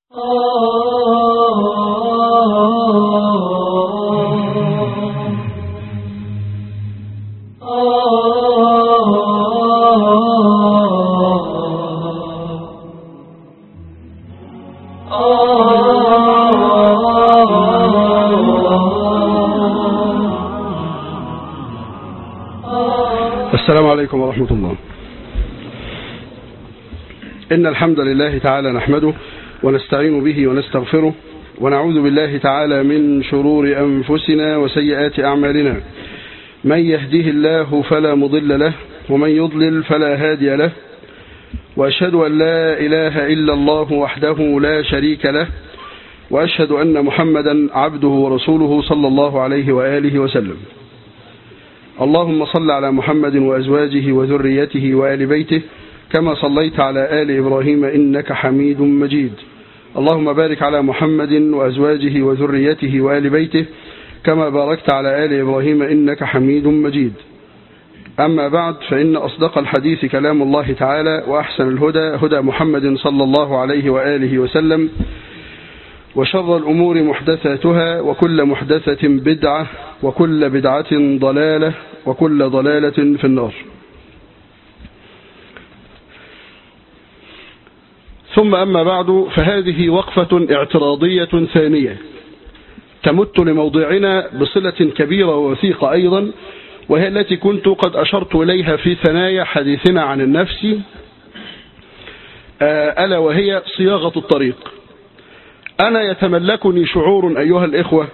السلام عليكم ورحمة الله. إن الحمد لله تعالى نحمده ونستعين به ونستغفره ونعوذ بالله تعالى من شرور أنفسنا وسيئات أعمالنا. من يهده الله فلا مضل له ومن يضلل فلا هادي له، وأشهد أن لا إله إلا الله وحده لا شريك له، وأشهد أن محمدا عبده ورسوله صلى الله عليه وآله وسلم. اللهم صل على محمد وأزواجه وذريته وآل بيته كما صليت على آل إبراهيم إنك حميد مجيد. اللهم بارك على محمد وأزواجه وذريته وآل بيته كما باركت على آل إبراهيم إنك حميد مجيد. أما بعد، فإن أصدق الحديث كلام الله تعالى، وأحسن الهدى هدى محمد صلى الله عليه وآله وسلم، وشر الأمور محدثاتها، وكل محدثة بدعة، وكل بدعة ضلالة، وكل ضلالة في النار. ثم أما بعد، فهذه وقفة اعتراضية ثانية تمت لموضوعنا بصلة كبيرة ووثيقة أيضا، وهي التي كنت قد أشرت إليها في ثنايا حديثنا عن النفس، ألا وهي صياغة الطريق. أنا يتملكني شعور أيها الإخوة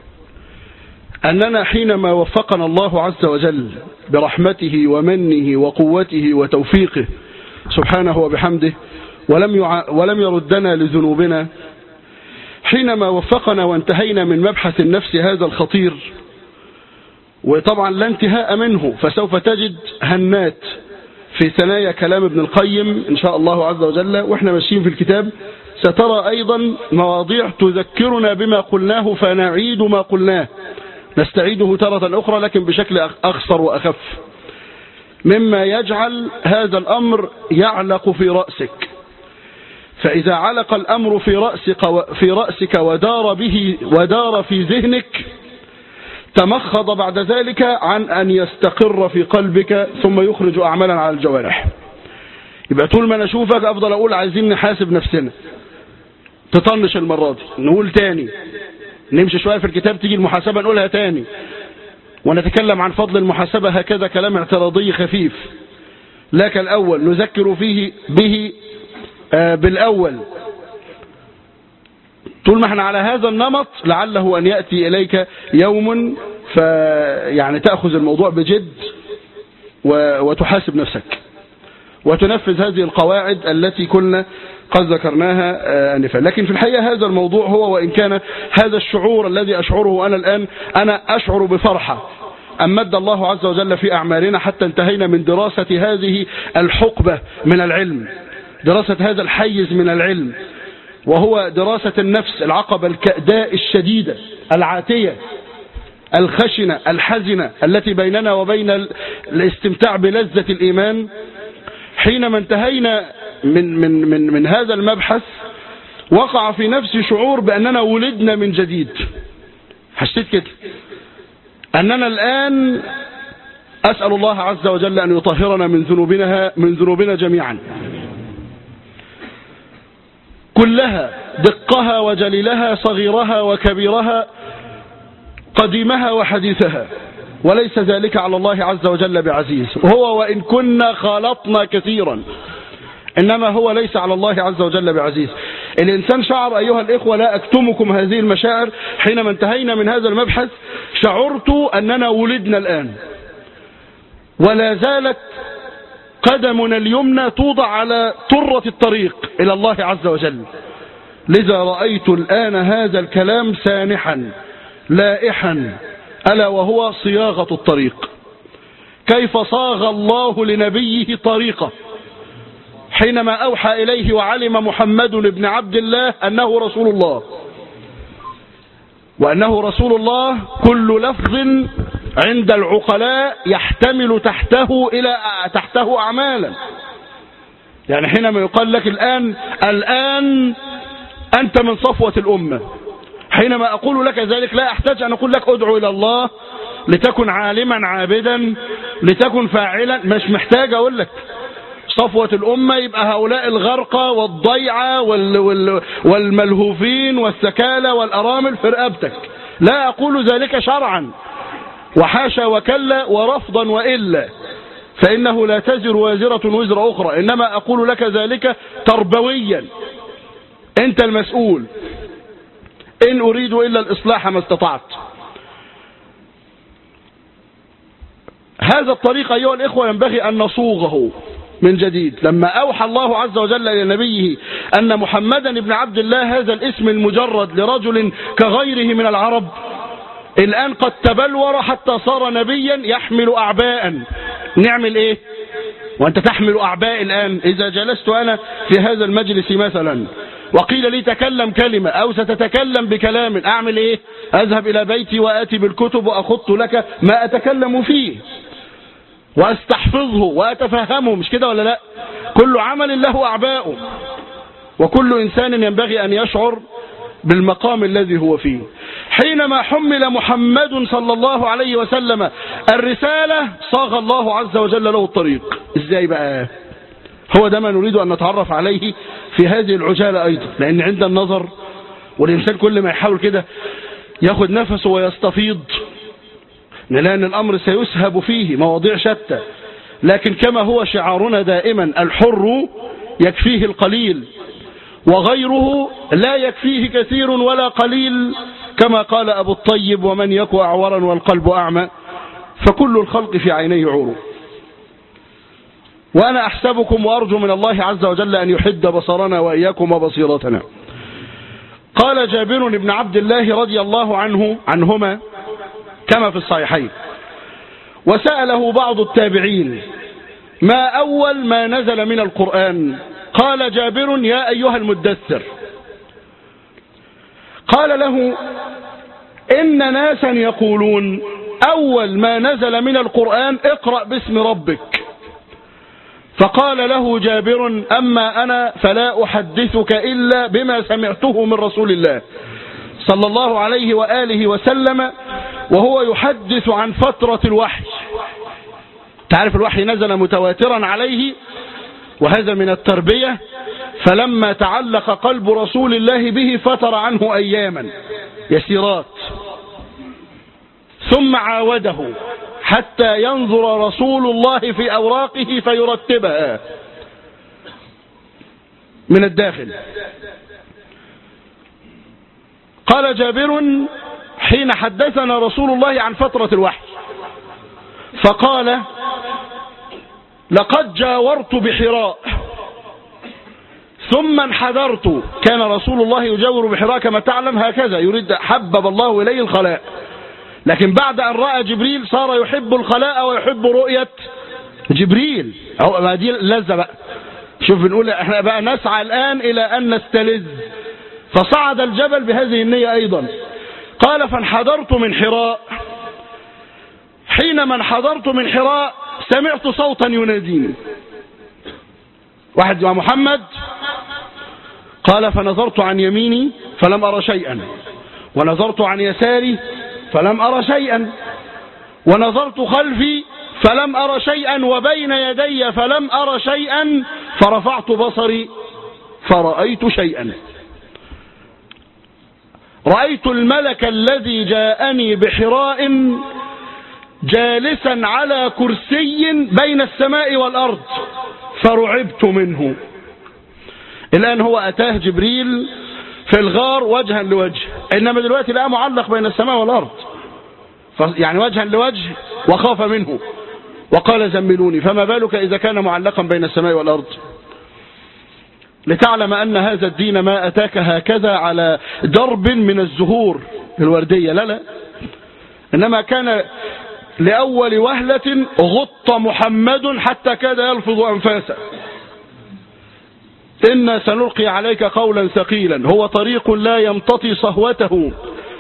أننا حينما وفقنا الله عز وجل برحمته ومنه وقوته وتوفيقه سبحانه وبحمده، ولم يردنا لذنوبنا، حينما وفقنا وانتهينا من مبحث النفس هذا الخطير، وطبعا لا انتهاء منه، فسوف تجد هنات في ثنايا كلام ابن القيم إن شاء الله عز وجل، وإحنا ماشيين في الكتاب سترى أيضا مواضيع تذكرنا بما قلناه فنعيد ما قلناه، نستعيده تارة أخرى لكن بشكل أخصر وأخف، مما يجعل هذا الأمر يعلق في رأسك. فإذا علق الأمر في رأسك ودار في ذهنك، تمخض بعد ذلك عن أن يستقر في قلبك ثم يخرج أعمالا على الجوارح. يبقى طول ما أنا أشوفك أفضل أقول عايزين نحاسب نفسنا، تطنش المرة دي، نقول تاني، نمشي شوية في الكتاب، تيجي المحاسبة نقولها تاني، ونتكلم عن فضل المحاسبة هكذا كلام اعتراضي خفيف، لا كالأول نذكر فيه به بالأول. طول ما احنا على هذا النمط لعله أن يأتي إليك يوم يعني تأخذ الموضوع بجد وتحاسب نفسك وتنفذ هذه القواعد التي كنا قد ذكرناها آنفا. لكن في الحقيقة هذا الموضوع هو، وإن كان هذا الشعور الذي أشعره أنا الآن، أنا أشعر بفرحة أن مد الله عز وجل في أعمالنا حتى انتهينا من دراسة هذه الحقبة من العلم، دراسة هذا الحيز من العلم، وهو دراسة النفس، العقبة الكأداء الشديدة العاتية الخشنة الحزنة التي بيننا وبين الاستمتاع بلذة الإيمان. حينما انتهينا من هذا المبحث وقع في نفسي شعور بأننا ولدنا من جديد. حسيت كده أننا الآن أسأل الله عز وجل أن يطهرنا من ذنوبنا جميعا كلها، دقها وجليلها، صغيرها وكبيرها، قديمها وحديثها، وليس ذلك على الله عز وجل بعزيز. وهو وإن كنا خالطنا كثيرا، إنما هو ليس على الله عز وجل بعزيز. الإنسان شعر أيها الإخوة، لا أكتمكم هذه المشاعر، حينما انتهينا من هذا المبحث شعرت أننا ولدنا الآن، ولا زالت قدمنا اليمنى توضع على طرة الطريق إلى الله عز وجل. لذا رأيت الآن هذا الكلام سانحا لائحا، ألا وهو صياغة الطريق. كيف صاغ الله لنبيه طريقة حينما أوحى إليه وعلم محمد بن عبد الله أنه رسول الله، وأنه رسول الله كل لفظ عند العقلاء يحتمل تحته أعمالا. يعني حينما يقال لك الآن أنت من صفوة الأمة. حينما أقول لك ذلك لا أحتاج أن أقول لك أدعو إلى الله لتكن عالما عابدا لتكن فاعلا، مش محتاج أقول لك صفوة الأمة يبقى هؤلاء الغرقى والضيعة والملهوفين والسكالة والأرامل في رقبتك. لا أقول ذلك شرعا، وحاشا وكلا ورفضا وإلا، فإنه لا تزر وازرة وزر أخرى، إنما أقول لك ذلك تربويا. أنت المسؤول، إن أريد إلا الإصلاح ما استطعت. هذا الطريق أيها الإخوة ينبغي أن نصوغه من جديد. لما أوحى الله عز وجل إلى نبيه أن محمدا بن عبد الله هذا الاسم المجرد لرجل كغيره من العرب، الآن قد تبلور حتى صار نبيا يحمل أعباء. نعمل إيه وأنت تحمل أعباء الآن؟ إذا جلست أنا في هذا المجلس مثلا وقيل لي تكلم كلمة أو ستتكلم بكلام، أعمل إيه؟ أذهب إلى بيتي وآتي بالكتب وأخط لك ما أتكلم فيه وأستحفظه وأتفهمه، مش كده ولا لا؟ كل عمل له أعباءه، وكل إنسان ينبغي أن يشعر بالمقام الذي هو فيه. حينما حمل محمد صلى الله عليه وسلم الرسالة صاغ الله عز وجل له الطريق. إزاي بقى؟ هو ده ما نريد أن نتعرف عليه في هذه العجالة أيضا، لأن عند النظر والإنسان كل ما يحاول كده ياخد نفسه ويستفيض لأن الأمر سيسهب فيه مواضيع شتى، لكن كما هو شعارنا دائما الحر يكفيه القليل وغيره لا يكفيه كثير ولا قليل، كما قال أبو الطيب ومن يك أعورا والقلب أعمى فكل الخلق في عينيه عور. وأنا أحسبكم وأرجو من الله عز وجل أن يحد بصرنا وإياكم وبصيرتنا. قال جابر بن عبد الله رضي الله عنهما كما في الصحيحين، وسأله بعض التابعين ما أول ما نزل من القرآن؟ قال جابر يا أيها المدثر. قال له إن ناسا يقولون أول ما نزل من القرآن اقرأ باسم ربك. فقال له جابر أما أنا فلا أحدثك إلا بما سمعته من رسول الله صلى الله عليه وآله وسلم وهو يحدث عن فترة الوحي. تعرف الوحي نزل متواترا عليه، وهذا من التربية، فلما تعلق قلب رسول الله به فتر عنه أياما يسيرات، ثم عاوده حتى ينظر رسول الله في أوراقه فيرتبها من الداخل. قال جابر حين حدثنا رسول الله عن فترة الوحي فقال لقد جاورت بحراء ثم انحدرت. كان رسول الله يجاور بحراء كما تعلم هكذا، يريد حبب الله إليه الخلاء، لكن بعد أن رأى جبريل صار يحب الخلاء ويحب رؤية جبريل. ما دي لذة بقى. شوف بنقول احنا بقى نسعى الآن إلى أن نستلذ، فصعد الجبل بهذه النية أيضا. قال فانحدرت من حراء، حينما انحدرت من حراء سمعت صوتا يناديني، واحد يا محمد. قال فنظرت عن يميني فلم أرى شيئا، ونظرت عن يساري فلم أرى شيئا، ونظرت خلفي فلم أرى شيئا، وبين يدي فلم أرى شيئا، فرفعت بصري فرأيت شيئا. رأيت الملك الذي جاءني بحراء جالسا على كرسي بين السماء والأرض فرعبت منه. الآن هو أتاه جبريل في الغار وجها لوجه، إنما دلوقتي لقى معلق بين السماء والأرض، يعني وجها لوجه وخاف منه وقال زملوني، فما بالك إذا كان معلقا بين السماء والأرض. لتعلم أن هذا الدين ما أتاك هكذا على درب من الزهور الوردية، لا، إنما كان لأول وهلة غط محمد حتى كاد يلفظ أنفاسه. إنا سنلقي عليك قولا ثقيلا، هو طريق لا يمتطي صهوته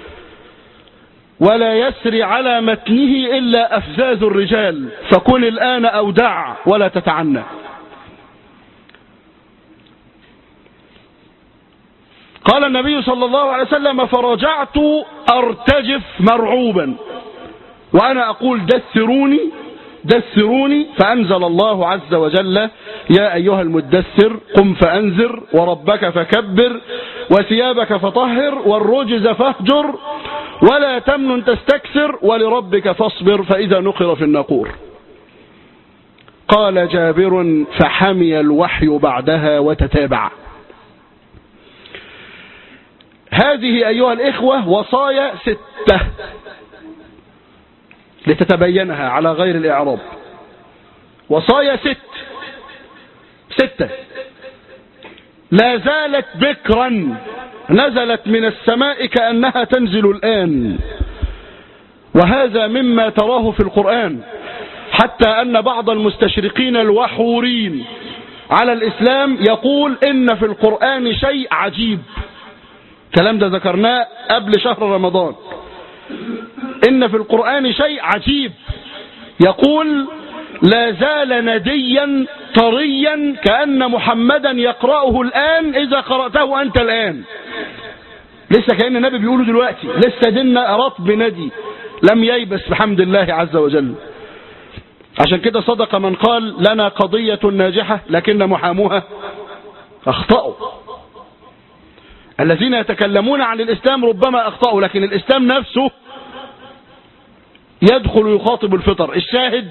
ولا يسري على متنه إلا أفزاز الرجال، فكن الآن أودع ولا تتعنى. قال النبي صلى الله عليه وسلم: فرجعت أرتجف مرعوبا وأنا أقول دثروني دثروني، فأنزل الله عز وجل: يا أيها المدثر قم فأنذر وربك فكبر وثيابك فطهر والرجز فاهجر ولا تمنن تستكثر ولربك فاصبر فإذا نقر في الناقور. قال جابر: فحمي الوحي بعدها وتتابع. هذه أيها الإخوة وصايا 6 لتتبينها على غير الإعراب. وصايا 6 لا زالت بكرا، نزلت من السماء كأنها تنزل الآن، وهذا مما تراه في القرآن، حتى أن بعض المستشرقين الوحورين على الإسلام يقول إن في القرآن شيء عجيب. الكلام ده ذكرناه قبل شهر رمضان. إن في القرآن شيء عجيب، يقول: لا زال نديا طريا كأن محمدا يقرأه الآن إذا قرأته أنت الآن. لسه كأن النبي بيقوله دلوقتي، لسه ديننا رطب ندي لم ييبس بحمد الله عز وجل. عشان كده صدق من قال: لنا قضية ناجحة لكن محاموها أخطأوا. الذين يتكلمون عن الإسلام ربما أخطأوا، لكن الإسلام نفسه يدخل يخاطب الفطر. الشاهد: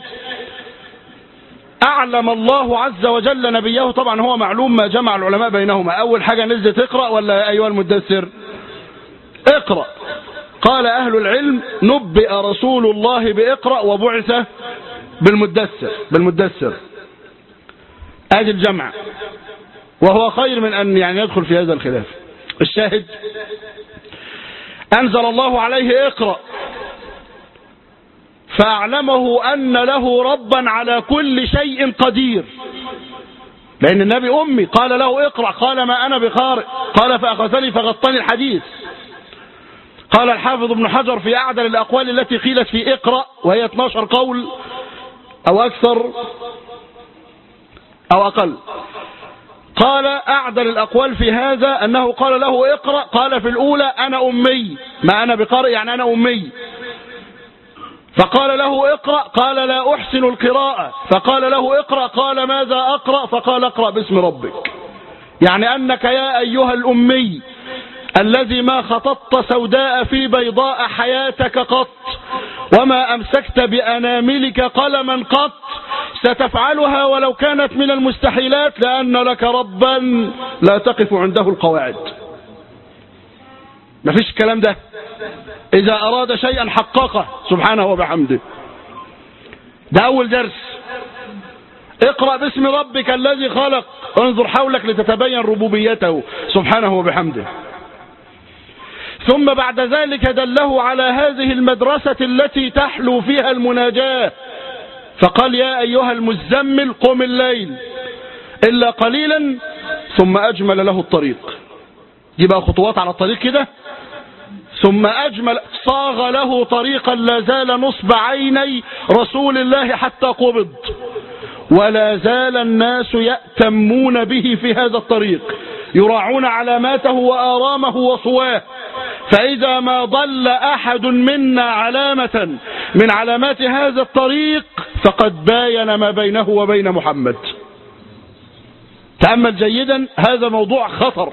أعلم الله عز وجل نبيه، طبعا هو معلوم ما جمع العلماء بينهما. أول حاجة نزلت اقرأ ولا أيها المدثر؟ اقرأ. قال أهل العلم: نبئ رسول الله بإقرأ وبعث بالمدثر. ادي الجمع، وهو خير من أن يعني يدخل في هذا الخلاف. الشاهد: أنزل الله عليه اقرأ فأعلمه أن له ربا على كل شيء قدير، لأن النبي أمي. قال له اقرأ، قال ما أنا بقارئ، قال فأخذني فغطني الحديث. قال الحافظ ابن حجر في أعدل الأقوال التي قيلت في اقرأ، وهي 12 قول أو أكثر أو أقل، قال أعدل الأقوال في هذا أنه قال له اقرأ، قال في الأولى أنا أمي، ما أنا بقارئ يعني أنا أمي. فقال له اقرأ، قال لا أحسن القراءة. فقال له اقرأ، قال ماذا أقرأ؟ فقال اقرأ باسم ربك، يعني أنك يا أيها الأمي الذي ما خططت سوداء في بيضاء حياتك قط، وما أمسكت بأناملك قلما قط، ستفعلها ولو كانت من المستحيلات، لأن لك ربا لا تقف عنده القواعد. ما فيش الكلام ده. إذا أراد شيئا حققه سبحانه وبحمده. ده أول درس. اقرأ باسم ربك الذي خلق، انظر حولك لتتبين ربوبيته سبحانه وبحمده. ثم بعد ذلك دله على هذه المدرسة التي تحلو فيها المناجاة، فقال يا أيها المزمل قم الليل إلا قليلا، ثم أجمل له الطريق. يبقى خطوات على الطريق كده، ثم أجمل صاغ له طريقا لا زال نصب عيني رسول الله حتى قبض، ولا زال الناس يأتمون به في هذا الطريق، يراعون علاماته وآرامه وصواه. فإذا ما ضل أحد منا علامة من علامات هذا الطريق فقد باين ما بينه وبين محمد. تأمل جيدا، هذا موضوع خطر.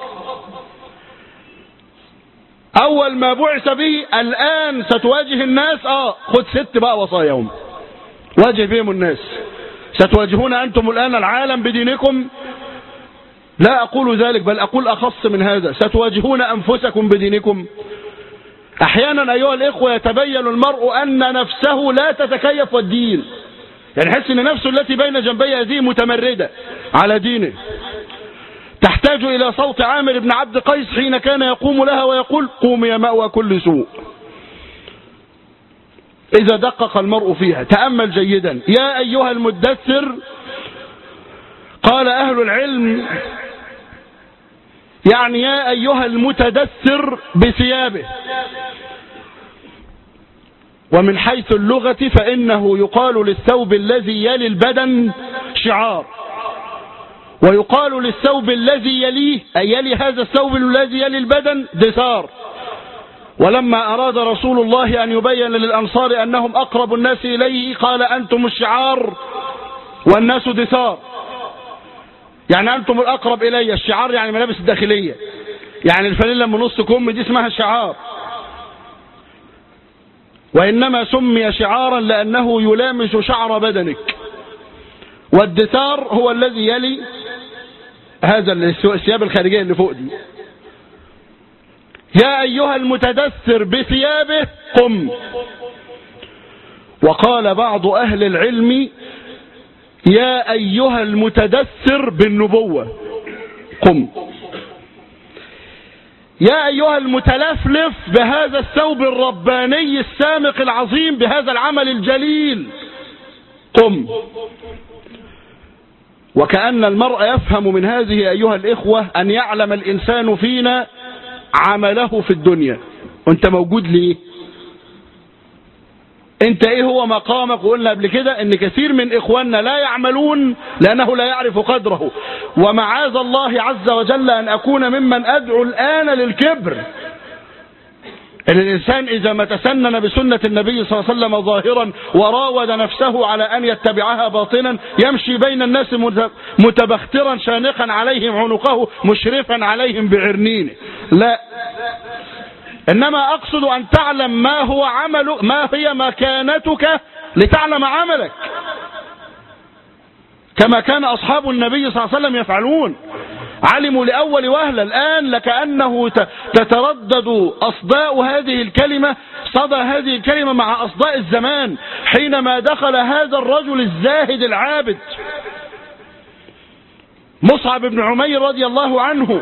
أول ما بعث به الآن ستواجه الناس، خد 6 بقى وصاياهم واجه بهم الناس. ستواجهون أنتم الآن العالم بدينكم، لا أقول ذلك بل أقول أخص من هذا، ستواجهون أنفسكم بدينكم. أحيانا أيها الإخوة يتبين المرء أن نفسه لا تتكيف والدين، يعني يحس أن نفسه التي بين جنبي هذه متمردة على دينه، تحتاج إلى صوت عامر بن عبد قيس حين كان يقوم لها ويقول قوم يا مأوى كل سوء. إذا دقق المرء فيها. تأمل جيدا. يا أيها المدثر، قال أهل العلم يعني يا أيها المتدثر بثيابه. ومن حيث اللغة فإنه يقال للثوب الذي يلي البدن شعار، ويقال للثوب الذي يليه أي يلي هذا الثوب الذي يلي البدن دثار. ولما أراد رسول الله أن يبين للأنصار أنهم أقرب الناس إليه قال أنتم الشعار والناس دثار، يعني أنتم الأقرب إلي. الشعار يعني ملابس الداخلية، يعني الفانيلا من نص كم دي اسمها شعار، وإنما سمي شعارا لأنه يلامس شعر بدنك. والدثار هو الذي يلي هذا الثياب الخارجية اللي فوق دي. يا أيها المتدثر بثيابه قم. وقال بعض أهل العلم يا أيها المتدثر بالنبوة قم. يا أيها المتلفلف بهذا الثوب الرباني السامق العظيم بهذا العمل الجليل قم. وكأن المرء يفهم من هذه أيها الإخوة أن يعلم الإنسان فينا عمله في الدنيا. وانت موجود ليه؟ انت ايه هو مقامك؟ وقلنا قبل كده ان كثير من اخواننا لا يعملون لانه لا يعرف قدره. ومعاذ الله عز وجل ان اكون ممن ادعو الان للكبر. ان الانسان اذا ما تسنن بسنة النبي صلى الله عليه وسلم ظاهرا وراود نفسه على ان يتبعها باطنا يمشي بين الناس متبخترا شانقا عليهم عنقه مشرفا عليهم بعرنينه. لا، إنما أقصد أن تعلم ما هو عملك، ما هي مكانتك لتعلم عملك، كما كان أصحاب النبي صلى الله عليه وسلم يفعلون. علموا لأول وهلة. الآن لكأنه تتردد أصداء هذه الكلمة، صدى هذه الكلمة مع أصداء الزمان حينما دخل هذا الرجل الزاهد العابد مصعب بن عمير رضي الله عنه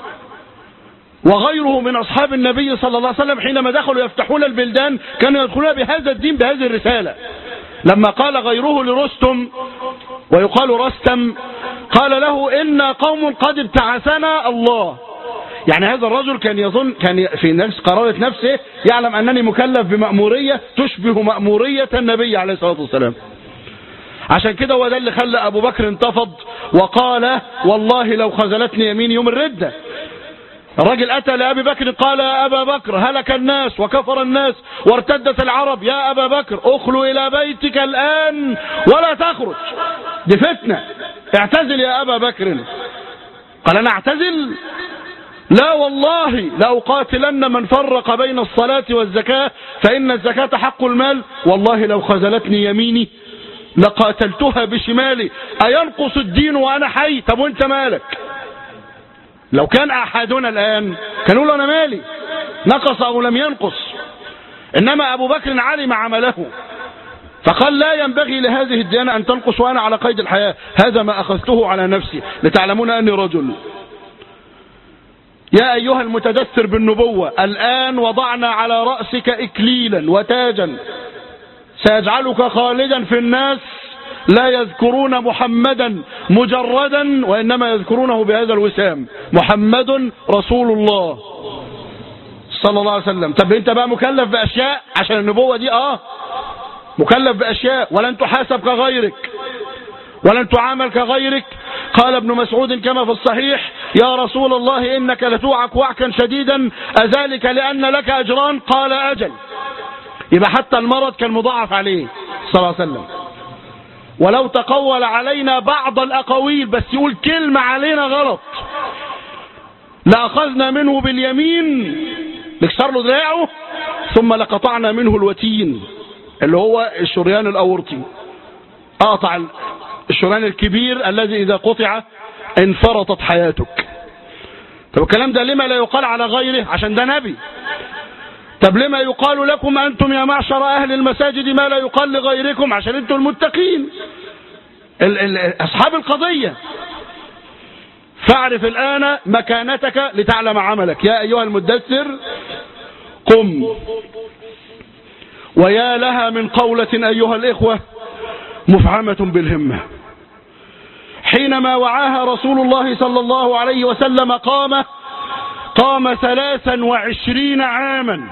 وغيره من أصحاب النبي صلى الله عليه وسلم. حينما دخلوا يفتحون البلدان كانوا يدخلون بهذا الدين بهذه الرسالة. لما قال غيره لرستم ويقال رستم قال له إنا قوم قد ابتعثنا الله. يعني هذا الرجل كان يظن، كان في نفس قرارة نفسه يعلم أنني مكلف بمأمورية تشبه مأمورية النبي عليه الصلاة والسلام. عشان كده هو ده اللي خلى أبو بكر انتفض وقال والله لو خذلتني يمين يوم الردة. الرجل أتى لأبي بكر قال يا أبا بكر هلك الناس وكفر الناس وارتدت العرب، يا أبا بكر اخلو إلى بيتك الآن ولا تخرج، دي فتنة، اعتزل يا أبا بكر. قال أنا اعتزل؟ لا والله لأقاتلن من فرق بين الصلاة والزكاة فإن الزكاة حق المال، والله لو خذلتني يميني لقاتلتها بشمالي، أينقص الدين وأنا حي؟ طب وانت مالك؟ لو كان أحدنا الآن كان يقول أنا مالي، نقص أو لم ينقص. إنما أبو بكر علم عمله فقال لا ينبغي لهذه الديانة أن تنقص وأنا على قيد الحياة، هذا ما أخذته على نفسي لتعلمون أني رجل. يا أيها المتدثر بالنبوة الآن وضعنا على رأسك إكليلا وتاجا سيجعلك خالدا في الناس لا يذكرون محمدا مجردا وإنما يذكرونه بهذا الوسام، محمد رسول الله صلى الله عليه وسلم. طب انت بقى مكلف بأشياء عشان النبوة دي، مكلف بأشياء ولن تحاسب كغيرك ولن تعامل كغيرك. قال ابن مسعود كما في الصحيح يا رسول الله إنك لتوعك وعكا شديدا أذلك لأن لك أجران؟ قال أجل. يبقى حتى المرض كان مضاعف عليه صلى الله عليه وسلم. ولو تقول علينا بعض الأقاويل بس يقول كلمة علينا غلط لأخذنا منه باليمين نكسر له دراعه ثم لقطعنا منه الوتين اللي هو الشريان الأورطي، أقطع الشريان الكبير الذي إذا قطع انفرطت حياتك. طب الكلام ده لما لا يقال على غيره؟ عشان ده نبي. طب لما يقال لكم أنتم يا معشر أهل المساجد ما لا يقال لغيركم؟ عشان أنتم المتقين أصحاب القضية. فاعرف الآن مكانتك لتعلم عملك. يا أيها المدثر قم. ويا لها من قولة أيها الإخوة مفعمة بالهمة. حينما وعاها رسول الله صلى الله عليه وسلم قام 23 عاما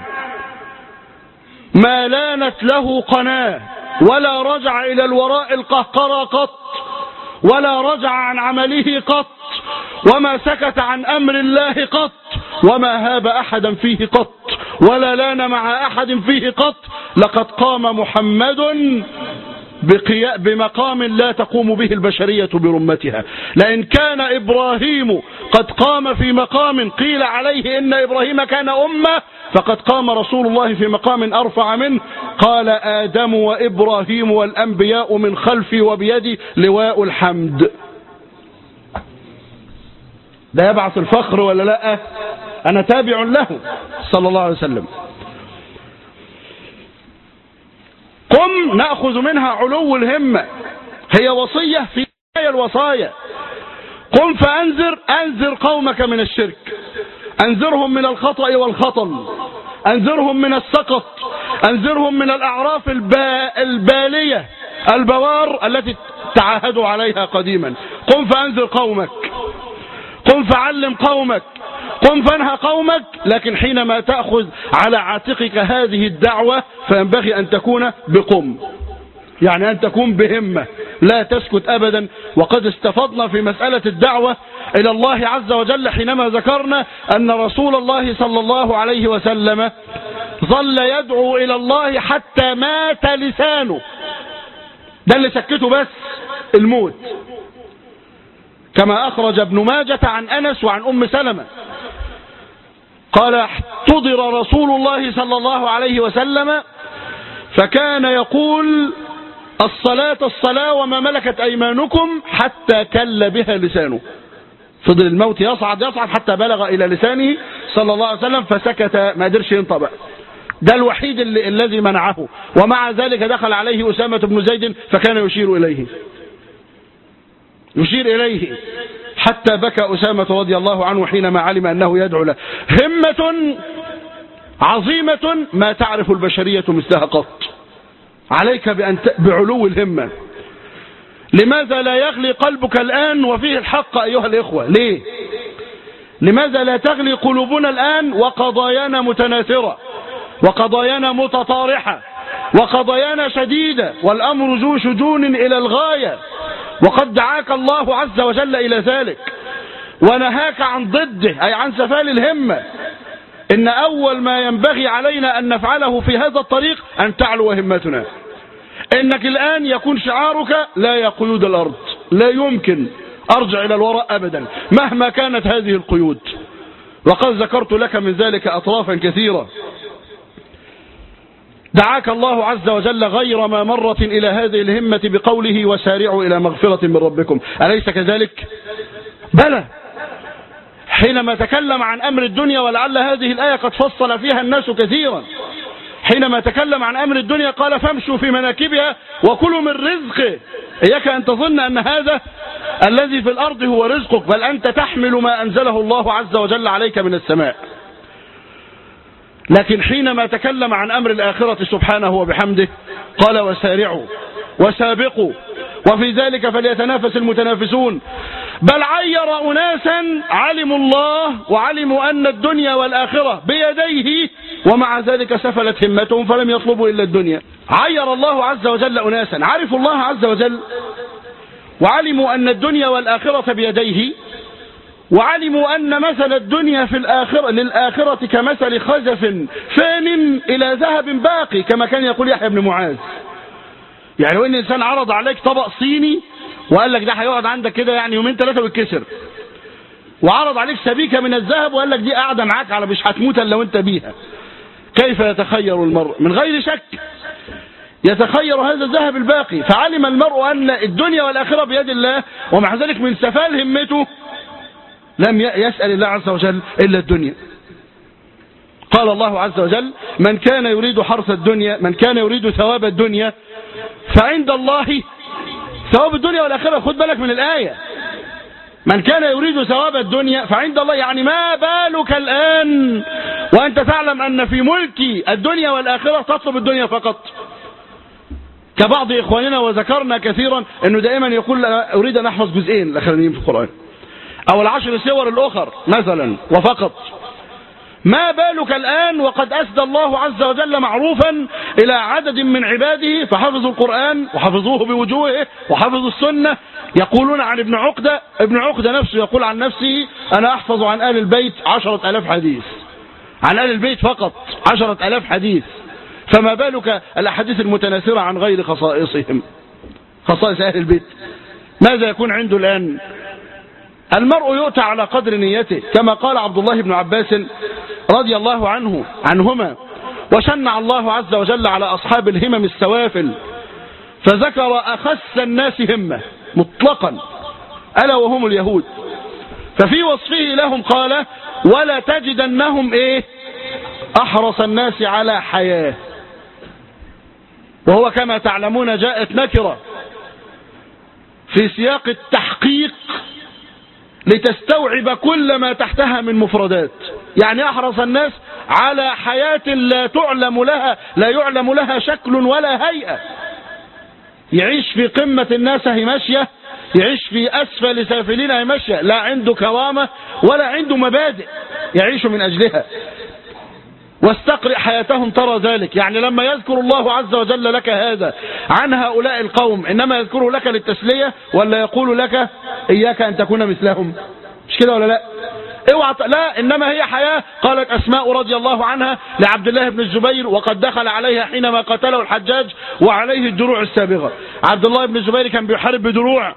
ما لانت له قناة ولا رجع إلى الوراء القهقرة قط، ولا رجع عن عمله قط، وما سكت عن أمر الله قط، وما هاب أحدا فيه قط، ولا لان مع أحد فيه قط. لقد قام محمد بمقام لا تقوم به البشرية برمتها. لئن كان إبراهيم قد قام في مقام قيل عليه إن إبراهيم كان أمة، فقد قام رسول الله في مقام أرفع منه. قال آدم وإبراهيم والأنبياء من خلفي وبيدي لواء الحمد. ده يبعث الفخر ولا لا؟ أنا تابع له صلى الله عليه وسلم. قم نأخذ منها علو الهمة، هي وصية في الوصايا. قم أنذر قومك من الشرك، أنذرهم من الخطأ والخطل، أنذرهم من السقط، أنذرهم من الأعراف البالية البوار التي تعاهدوا عليها قديما. قم فأنذر قومك، قم فعلم قومك، قم فانهى قومك. لكن حينما تأخذ على عاتقك هذه الدعوة فينبغي أن تكون بقم، يعني أن تكون بهمة، لا تسكت أبدا. وقد استفضنا في مسألة الدعوة إلى الله عز وجل حينما ذكرنا أن رسول الله صلى الله عليه وسلم ظل يدعو إلى الله حتى مات لسانه. ده اللي سكته بس الموت، كما أخرج ابن ماجة عن أنس وعن أم سلمة قال احتضر رسول الله صلى الله عليه وسلم فكان يقول الصلاة وما ملكت أيمانكم، حتى كل بها لسانه. فضل الموت يصعد حتى بلغ إلى لسانه صلى الله عليه وسلم فسكت، ما قدرش ينطبق. ده الوحيد الذي منعه. ومع ذلك دخل عليه أسامة بن زيد فكان يشير إليه حتى بكى أسامة رضي الله عنه حينما علم أنه يدعو له. همة عظيمة ما تعرف البشرية مثلها قط. عليك بعلو الهمة. لماذا لا يغلي قلبك الآن وفيه الحق أيها الإخوة؟ ليه؟ لماذا لا تغلي قلوبنا الآن وقضايانا متناثرة، وقضايانا متطارحة، وقضايانا شديدة، والأمر ذو شجون إلى الغاية، وقد دعاك الله عز وجل إلى ذلك ونهاك عن ضده، أي عن سفال الهمة. إن أول ما ينبغي علينا أن نفعله في هذا الطريق أن تعلو همتنا. إنك الآن يكون شعارك لا يا قيود الأرض، لا يمكن أرجع إلى الوراء أبدا مهما كانت هذه القيود. وقد ذكرت لك من ذلك أطرافا كثيرة. دعاك الله عز وجل غير ما مرة إلى هذه الهمة بقوله وسارعوا إلى مغفرة من ربكم، أليس كذلك؟ بلى. حينما تكلم عن أمر الدنيا، ولعل هذه الآية قد فصل فيها الناس كثيرا، حينما تكلم عن أمر الدنيا قال فامشوا في مناكبها وكلوا من رزقه. إياك أن تظن أن هذا الذي في الأرض هو رزقك، بل أنت تحمل ما أنزله الله عز وجل عليك من السماء. لكن حينما تكلم عن أمر الآخرة سبحانه وبحمده قال وسارعوا وسابقوا وفي ذلك فليتنافس المتنافسون. بل عير أناسا علموا الله وعلموا أن الدنيا والآخرة بيديه، ومع ذلك سفلت همتهم فلم يطلبوا إلا الدنيا. عير الله عز وجل أناسا عرفوا الله عز وجل وعلموا أن الدنيا والآخرة بيديه، وعلموا أن مثل الدنيا في الآخرة للآخرة كمثل خزف فان إلى ذهب باقي، كما كان يقول يحيى بن معاذ. يعني لو ان انسان عرض عليك طبق صيني وقال لك ده هيقعد عندك كده يعني يومين ثلاثه ويتكسر، وعرض عليك سبيكه من الذهب وقال لك دي قاعده معاك على مش هتموت الا وانت بيها، كيف يتخير المرء؟ من غير شك يتخير هذا الذهب الباقي. فعلم المرء ان الدنيا والاخره بيد الله، ومع ذلك من سفال همته لم يسأل الله عز وجل الا الدنيا. قال الله عز وجل من كان يريد حرث الدنيا، من كان يريد ثواب الدنيا فعند الله ثواب الدنيا والآخرة. خد بالك من الآية، من كان يريد ثواب الدنيا فعند الله. يعني ما بالك الآن وأنت تعلم أن في ملك الدنيا والآخرة تطلب الدنيا فقط، كبعض إخواننا. وذكرنا كثيرا أنه دائما يقول أريد أن أحفظ جزئين الأخرانيين في القرآن أو 10 سور الأخر مثلا وفقط. ما بالك الآن وقد أسدى الله عز وجل معروفا إلى عدد من عباده فحفظوا القرآن وحفظوه بوجوهه وحفظوا السنة. يقولون عن ابن عقدة نفسه يقول عن نفسه أنا أحفظ عن آل البيت 10,000 حديث، عن آل البيت فقط 10,000 حديث، فما بالك الأحاديث المتناثرة عن غير خصائصهم، خصائص أهل البيت. ماذا يكون عنده الآن؟ المرء يؤتى على قدر نيته، كما قال عبد الله بن عباس رضي الله عنهما: وشنع الله عز وجل على أصحاب الهمم السوافل فذكر أخس الناس همة مطلقا ألا وهم اليهود، ففي وصفه لهم قال: ولا تجدنهم أحرص الناس على حياة. وهو كما تعلمون جاءت نكرة في سياق التحقيق لتستوعب كل ما تحتها من مفردات. يعني أحرص الناس على حياة لا يعلم لها شكل ولا هيئة، يعيش في قمة الناس هي ماشية، يعيش في أسفل سافلين هي ماشية، لا عنده كرامة ولا عنده مبادئ يعيش من أجلها. واستقرئ حياتهم ترى ذلك. يعني لما يذكر الله عز وجل لك هذا عن هؤلاء القوم إنما يذكره لك للتسلية ولا يقول لك إياك أن تكون مثلهم؟ مش كده ولا لا؟ لا، إنما هي حياة. قالت أسماء رضي الله عنها لعبد الله بن الزبير وقد دخل عليها حينما قتله الحجاج وعليه الدروع السابغة. عبد الله بن الزبير كان بيحارب بدروع،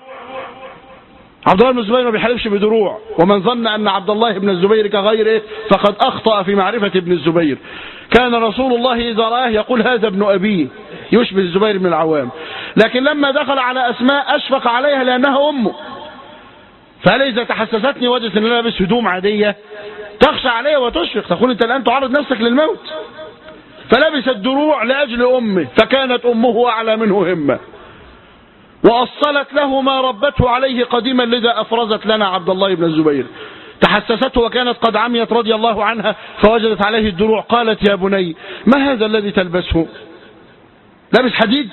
عبد الله بن الزبير ما بيحاربش بدروع. ومن ظن أن عبد الله بن الزبير كغيره فقد أخطأ في معرفة ابن الزبير. كان رسول الله إذا رآه يقول هذا ابن أبيه، يشبه الزبير بن العوام. لكن لما دخل على أسماء أشفق عليها لأنها أمه، فهل إذا تحسستني وجدت أن أنا لابس هدوم عادية تخشى عليها وتشفق، تقول أنت الآن تعرض نفسك للموت. فلبس الدروع لأجل أمه، فكانت أمه أعلى منه همة وأصلت له ما ربته عليه قديما، لذا أفرزت لنا عبد الله بن الزبير. تحسسته وكانت قد عميت رضي الله عنها فوجدت عليه الدروع، قالت يا بني ما هذا الذي تلبسه؟ لابس حديد؟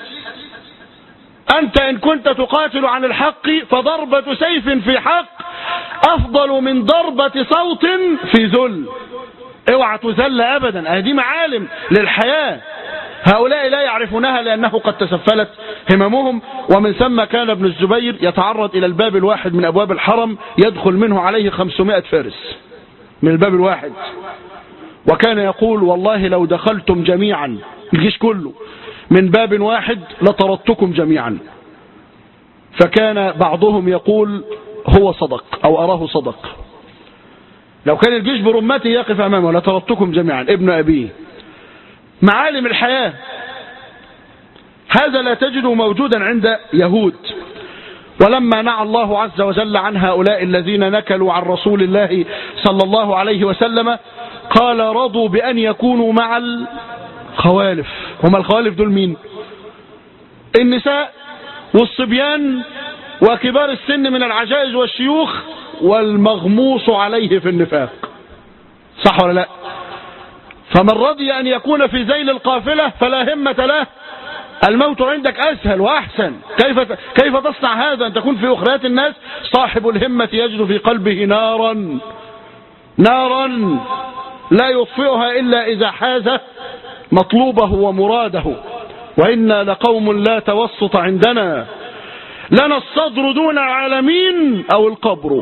أنت إن كنت تقاتل عن الحق فضربة سيف في حق أفضل من ضربة صوت في ذل. اوعى تذل أبدا، هذه معالم للحياة. هؤلاء لا يعرفونها لأنه قد تسفلت هممهم. ومن ثم كان ابن الزبير يتعرض إلى الباب الواحد من أبواب الحرم يدخل منه عليه 500 فارس من الباب الواحد، وكان يقول والله لو دخلتم جميعا الجيش كله من باب واحد لطردتكم جميعا. فكان بعضهم يقول هو صدق أو أراه صدق، لو كان الجيش برمته يقف أمامه لطردتكم جميعا ابن أبيه. معالم الحياة هذا لا تجده موجودا عند يهود. ولما نعى الله عز وجل عن هؤلاء الذين نكلوا عن رسول الله صلى الله عليه وسلم قال رضوا بأن يكونوا مع الخوالف. هم الخوالف دول مين؟ النساء والصبيان وكبار السن من العجائز والشيوخ والمغموس عليه في النفاق، صح ولا لا؟ فمن رضي أن يكون في ذيل القافلة فلا همة له. الموت عندك أسهل وأحسن. كيف تصنع هذا؟ أن تكون في أخريات الناس. صاحب الهمة يجد في قلبه نارا لا يطفئها إلا إذا حاز مطلوبه ومراده. وإنا لقوم لا توسط عندنا، لنا الصدر دون العالمين أو القبر.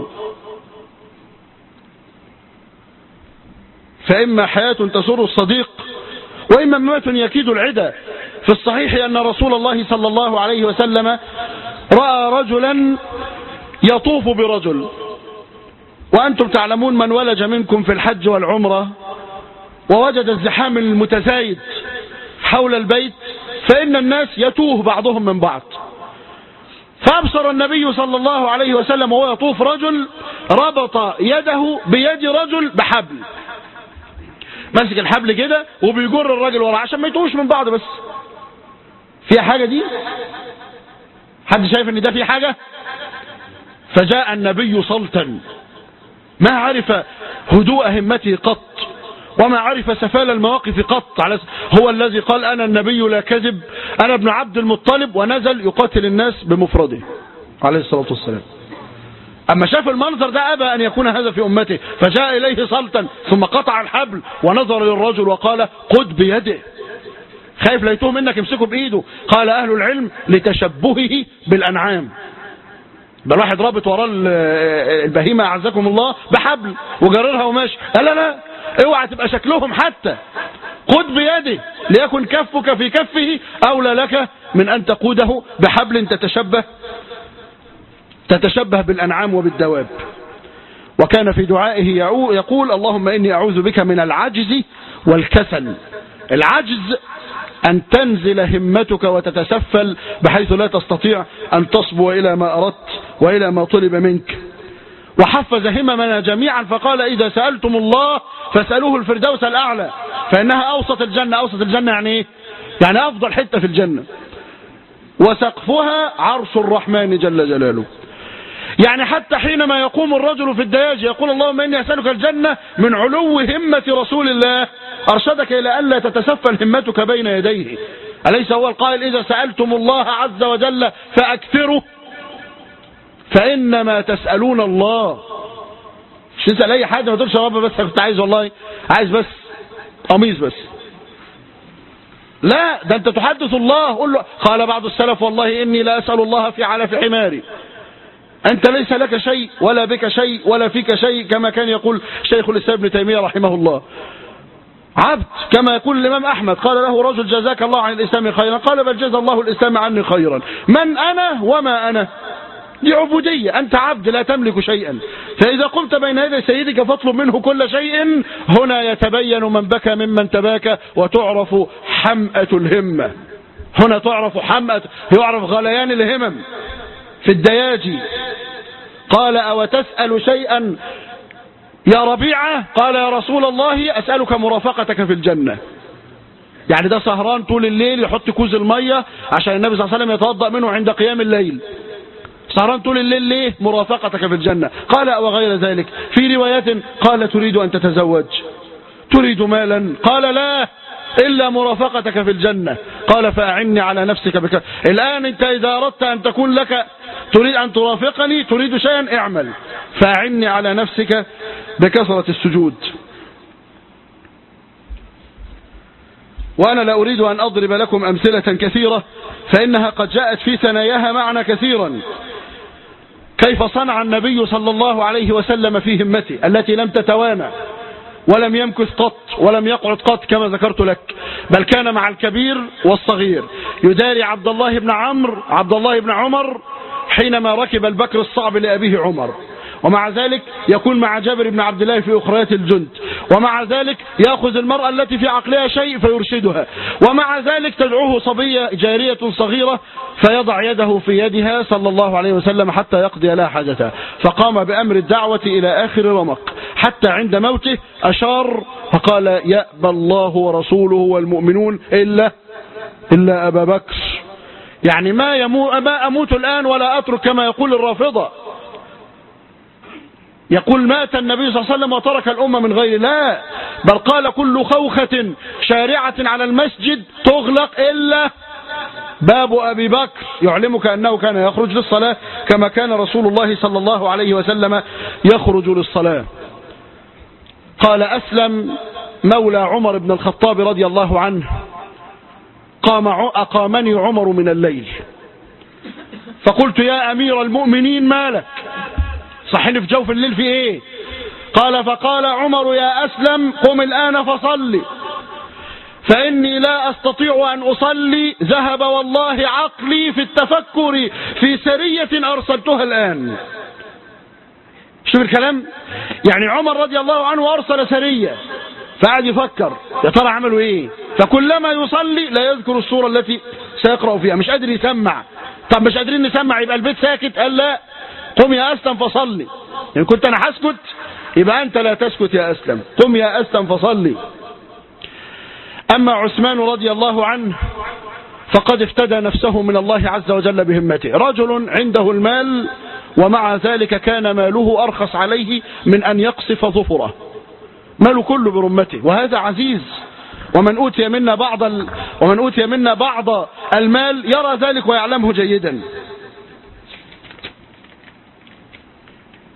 فإما حياة تسر الصديق وإما ممات يكيد العدا. في الصحيح أن رسول الله صلى الله عليه وسلم رأى رجلا يطوف برجل. وأنتم تعلمون من ولج منكم في الحج والعمرة ووجد الزحام المتزايد حول البيت فإن الناس يتوه بعضهم من بعض. فأبصر النبي صلى الله عليه وسلم وهو يطوف رجل ربط يده بيد رجل بحبل، ماسك الحبل كده وبيجر الراجل وراه عشان ما يتوهوش من بعض. بس فيها حاجة دي؟ حد شايف ان ده فيه حاجة؟ فجاء النبي صلتا ما عرف هدوء همته قط وما عرف سفال المواقف قط. هو الذي قال أنا النبي لا كذب، أنا ابن عبد المطلب، ونزل يقاتل الناس بمفرده عليه الصلاة والسلام. أما شاف المنظر ده أبى أن يكون هذا في أمته، فجاء إليه صلتا ثم قطع الحبل ونظر للرجل وقال قد بيده، خايف ليتوه منك يمسكه بإيده. قال أهل العلم لتشبهه بالأنعام، بل واحد رابط وراء البهيمة أعزكم الله بحبل وجررها وماشي، لا اوعى تبقى شكلهم حتى، قد بيده ليكن كفك في كفه أولى لك من أن تقوده بحبل تتشبه بالأنعام وبالدواب. وكان في دعائه يقول اللهم إني أعوذ بك من العجز والكسل. العجز أن تنزل همتك وتتسفل بحيث لا تستطيع أن تصبو إلى ما أردت وإلى ما طلب منك. وحفز هممنا جميعا فقال إذا سألتم الله فاسألوه الفردوس الأعلى فإنها أوسط الجنة. أوسط الجنة يعني إيه؟ يعني أفضل حتة في الجنة. وسقفها عرش الرحمن جل جلاله. يعني حتى حينما يقوم الرجل في الدياج يقول اللهم إني أسألك الجنة من علو همة رسول الله، أرشدك إلى ألا تتسفل همتك بين يديه. أليس هو القائل إذا سألتم الله عز وجل فأكثروا فإنما تسألون الله. مش تسأل أي حاجة، ما تقولش يا رب بس كنت عايز، والله عايز بس قميص بس، لا ده أنت تحدث الله. قل له قال بعض السلف والله إني لا أسأل الله في علف حماري، أنت ليس لك شيء ولا بك شيء ولا فيك شيء، كما كان يقول شيخ الإسلام ابن تيمية رحمه الله. عبد كما يقول الإمام أحمد قال له رجل جزاك الله عن الإسلام خيرا، قال بل جزا الله الإسلام عني خيرا. من أنا وما أنا؟ دي عبودية، أنت عبد لا تملك شيئا، فإذا قمت بين يدي سيدك فاطلب منه كل شيء. هنا يتبين من بكى ممن تباكى وتعرف حمأة الهمة. هنا تعرف حمأة، يعرف غليان الهمم في الدياجي. قال أو تسأل شيئا يا ربيعة؟ قال يا رسول الله أسألك مرافقتك في الجنة. يعني ده سهران طول الليل يحط كوز المية عشان النبي صلى الله عليه وسلم يتوضأ منه عند قيام الليل. سهران طول الليل ليه؟ مرافقتك في الجنة. قال وغير ذلك. في روايات قال تريد أن تتزوج؟ تريد مالا؟ قال لا إلا مرافقتك في الجنة. قال فأعني على نفسك بك. الآن أنت إذا أردت أن تكون لك، تريد أن ترافقني، تريد شيئا اعمل، فأعني على نفسك بكثرة السجود. وأنا لا أريد أن أضرب لكم أمثلة كثيرة فإنها قد جاءت في ثناياها معنا كثيرا، كيف صنع النبي صلى الله عليه وسلم في همته التي لم تتوانى ولم يمكث قط ولم يقعد قط كما ذكرت لك، بل كان مع الكبير والصغير. يداري عبد الله بن عمر حينما ركب البكر الصعب لأبيه عمر، ومع ذلك يكون مع جابر بن عبد الله في أخريات الجند، ومع ذلك يأخذ المرأة التي في عقلها شيء فيرشدها، ومع ذلك تدعوه صبية جارية صغيرة فيضع يده في يدها صلى الله عليه وسلم حتى يقضي لها حاجتها. فقام بأمر الدعوة إلى آخر رمق، حتى عند موته أشار فقال يأبى الله ورسوله والمؤمنون إلا أبا بكر. يعني ما أموت الآن ولا أترك كما يقول الرافضة، يقول مات النبي صلى الله عليه وسلم وترك الأمة من غير، لا، بل قال كل خوخة شارعة على المسجد تغلق إلا باب أبي بكر، يعلمك أنه كان يخرج للصلاة كما كان رسول الله صلى الله عليه وسلم يخرج للصلاة. قال أسلم مولى عمر بن الخطاب رضي الله عنه أقامني عمر من الليل فقلت يا أمير المؤمنين مالك؟ صحيني في جوف الليل في ايه؟ فقال عمر يا أسلم قم الآن فصلي فإني لا أستطيع أن أصلي، ذهب والله عقلي في التفكر في سرية أرسلتها الآن. شوف الكلام، يعني عمر رضي الله عنه أرسل سرية فقعد يفكر يا ترى عملوا ايه، فكلما يصلي لا يذكر السورة التي سيقرأ فيها، مش قادر يسمع. طب مش قادرين نسمع يبقى البيت ساكت؟ قال لا، قم يا أسلم فصلي، إن كنت أنا هسكت يبقى أنت لا تسكت يا أسلم، قم يا أسلم فصلي. أما عثمان رضي الله عنه فقد افتدى نفسه من الله عز وجل بهمته. رجل عنده المال ومع ذلك كان ماله أرخص عليه من أن يقصف ظفره، ماله كله برمته، وهذا عزيز. ومن أوتي منا بعض المال يرى ذلك ويعلمه جيدا.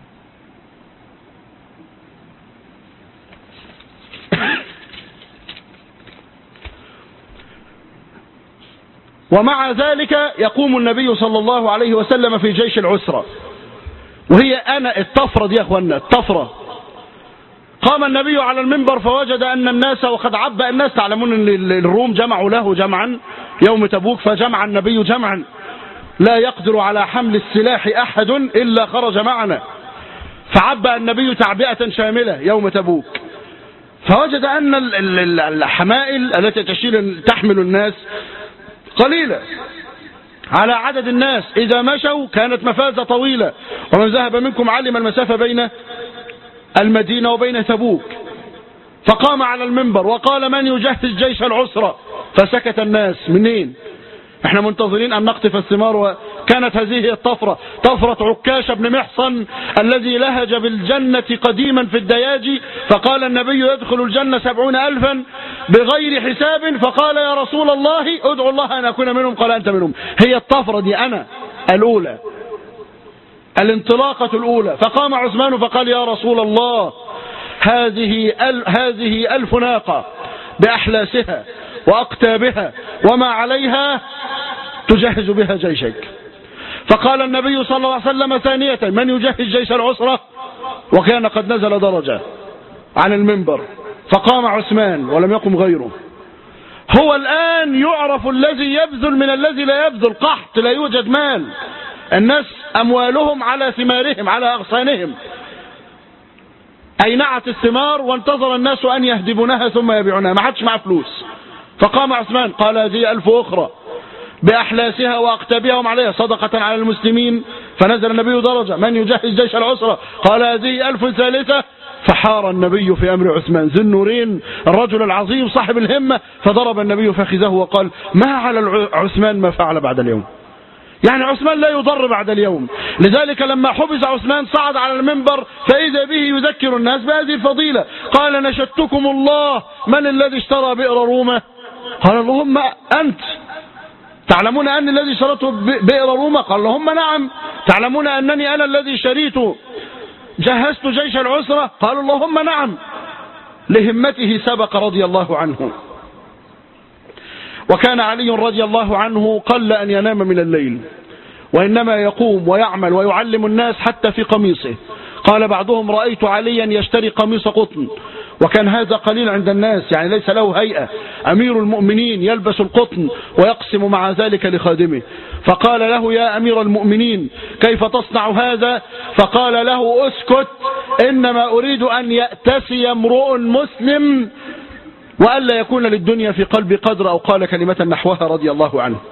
ومع ذلك يقوم النبي صلى الله عليه وسلم في جيش العسرة، وهي الطفرة دي يا أخوانا، الطفرة. قام النبي على المنبر فوجد أن الناس، وقد عبأ الناس، تعلمون أن الروم جمعوا له جمعا يوم تبوك، فجمع النبي جمعا لا يقدر على حمل السلاح أحد إلا خرج معنا، فعبأ النبي تعبئة شاملة يوم تبوك، فوجد أن الحمائل التي تحمل الناس قليلة على عدد الناس، إذا مشوا كانت مفازة طويلة، ومن ذهب منكم علم المسافة بين المدينة وبين تبوك. فقام على المنبر وقال: من يجهز جيش العسرة؟ فسكت الناس. منين؟ احنا منتظرين أن نقطف الثمار. وكانت هذه هي الطفرة، طفرة عكاش بن محصن الذي لهج بالجنة قديما في الدياجي، فقال النبي: يدخل الجنة 70,000 بغير حساب، فقال: يا رسول الله ادعو الله أن أكون منهم، قال: أنت منهم. هي الطفرة دي أنا الأولى، الانطلاقة الأولى. فقام عثمان فقال: يا رسول الله، هذه 1000 ناقة بأحلاسها وأقتابها وما عليها تجهز بها جيشك. فقال النبي صلى الله عليه وسلم ثانية: من يجهز جيش العسرة؟ وكان قد نزل درجة عن المنبر، فقام عثمان ولم يقم غيره. هو الآن يعرف الذي يبذل من الذي لا يبذل. قحط، لا يوجد مال، الناس أموالهم على ثمارهم، على أغصانهم. أينعت الثمار وانتظر الناس أن يهدبونها ثم يبيعونها، ما حدش معه فلوس. فقام عثمان قال: هذه 1000 أخرى بأحلاسها وأقتابها وما عليها صدقة على المسلمين. فنزل النبي درجة: من يجهز جيش العسرة؟ قال: هذه 1000 ثالثة. فحار النبي في أمر عثمان ذي النورين الرجل العظيم صاحب الهمة، فضرب النبي فخذه وقال: ما على عثمان ما فعل بعد اليوم. يعني عثمان لا يضر بعد اليوم. لذلك لما حبس عثمان صعد على المنبر فإذا به يذكر الناس بهذه الفضيلة. قال: نشدتكم الله، من الذي اشترى بئر رومة؟ قال: اللهم أنت. تعلمون أن الذي اشتريته بئر رومة؟ قال: اللهم نعم. تعلمون أنني أنا الذي شريت جهزت جيش العسرة؟ قال: اللهم نعم. لهمته سبق رضي الله عنه. وكان علي رضي الله عنه قل أن ينام من الليل، وإنما يقوم ويعمل ويعلم الناس حتى في قميصه. قال بعضهم: رأيت عليا يشتري قميص قطن، وكان هذا قليل عند الناس، يعني ليس له هيئة. أمير المؤمنين يلبس القطن ويقسم مع ذلك لخادمه. فقال له: يا أمير المؤمنين، كيف تصنع هذا؟ فقال له: اسكت، إنما أريد أن يأتسي امرؤ مسلم وألا يكون للدنيا في قلبي قدر، أو قال كلمة نحوها رضي الله عنه.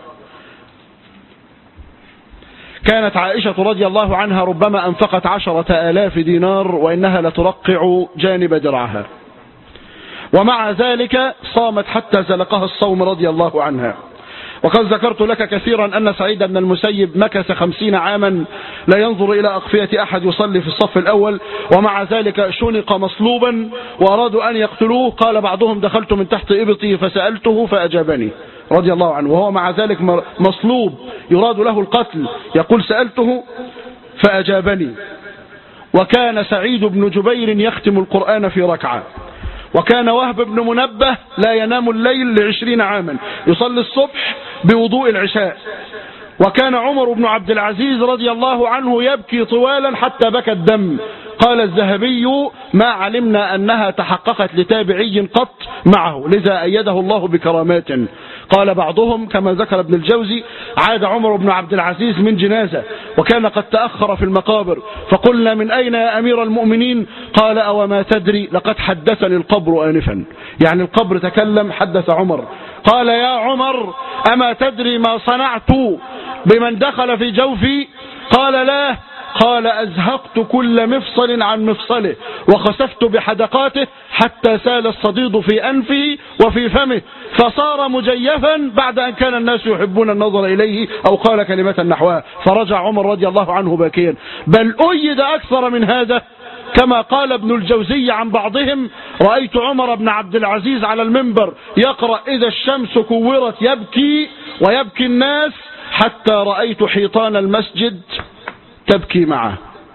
كانت عائشة رضي الله عنها ربما أنفقت 10,000 دينار وإنها لترقع جانب درعها، ومع ذلك صامت حتى زلقها الصوم رضي الله عنها. وقد ذكرت لك كثيرا أن سعيد بن المسيب مكث 50 عاما لا ينظر إلى أقفية أحد يصلي في الصف الأول، ومع ذلك شنق مصلوبا وأرادوا أن يقتلوه. قال بعضهم: دخلت من تحت إبطي فسألته فأجابني رضي الله عنه، وهو مع ذلك مصلوب يراد له القتل، يقول: سألته فأجابني. وكان سعيد بن جبير يختم القرآن في ركعة. وكان وهب بن منبه لا ينام الليل ل20 عاما، يصلي الصبح بوضوء العشاء. وكان عمر بن عبد العزيز رضي الله عنه يبكي طوالا حتى بكى الدم. قال الذهبي: ما علمنا أنها تحققت لتابعي قط معه، لذا أيده الله بكرامات. قال بعضهم كما ذكر ابن الجوزي: عاد عمر بن عبد العزيز من جنازة وكان قد تأخر في المقابر، فقلنا: من أين يا أمير المؤمنين؟ قال: أو ما تدري، لقد حدثني القبر آنفا. يعني القبر تكلم، حدث عمر. قال: يا عمر، أما تدري ما صنعت بمن دخل في جوفي؟ قال: لا. قال: أزهقت كل مفصل عن مفصله وخسفت بحدقاته حتى سال الصديد في أنفه وفي فمه، فصار مجيفا بعد أن كان الناس يحبون النظر إليه، أو قال كلمة نحوها. فرجع عمر رضي الله عنه باكيا. بل أيد أكثر من هذا، كما قال ابن الجوزي عن بعضهم: رأيت عمر بن عبد العزيز على المنبر يقرأ: إذا الشمس كورت، يبكي ويبكي الناس حتى رأيت حيطان المسجد تبكي معه.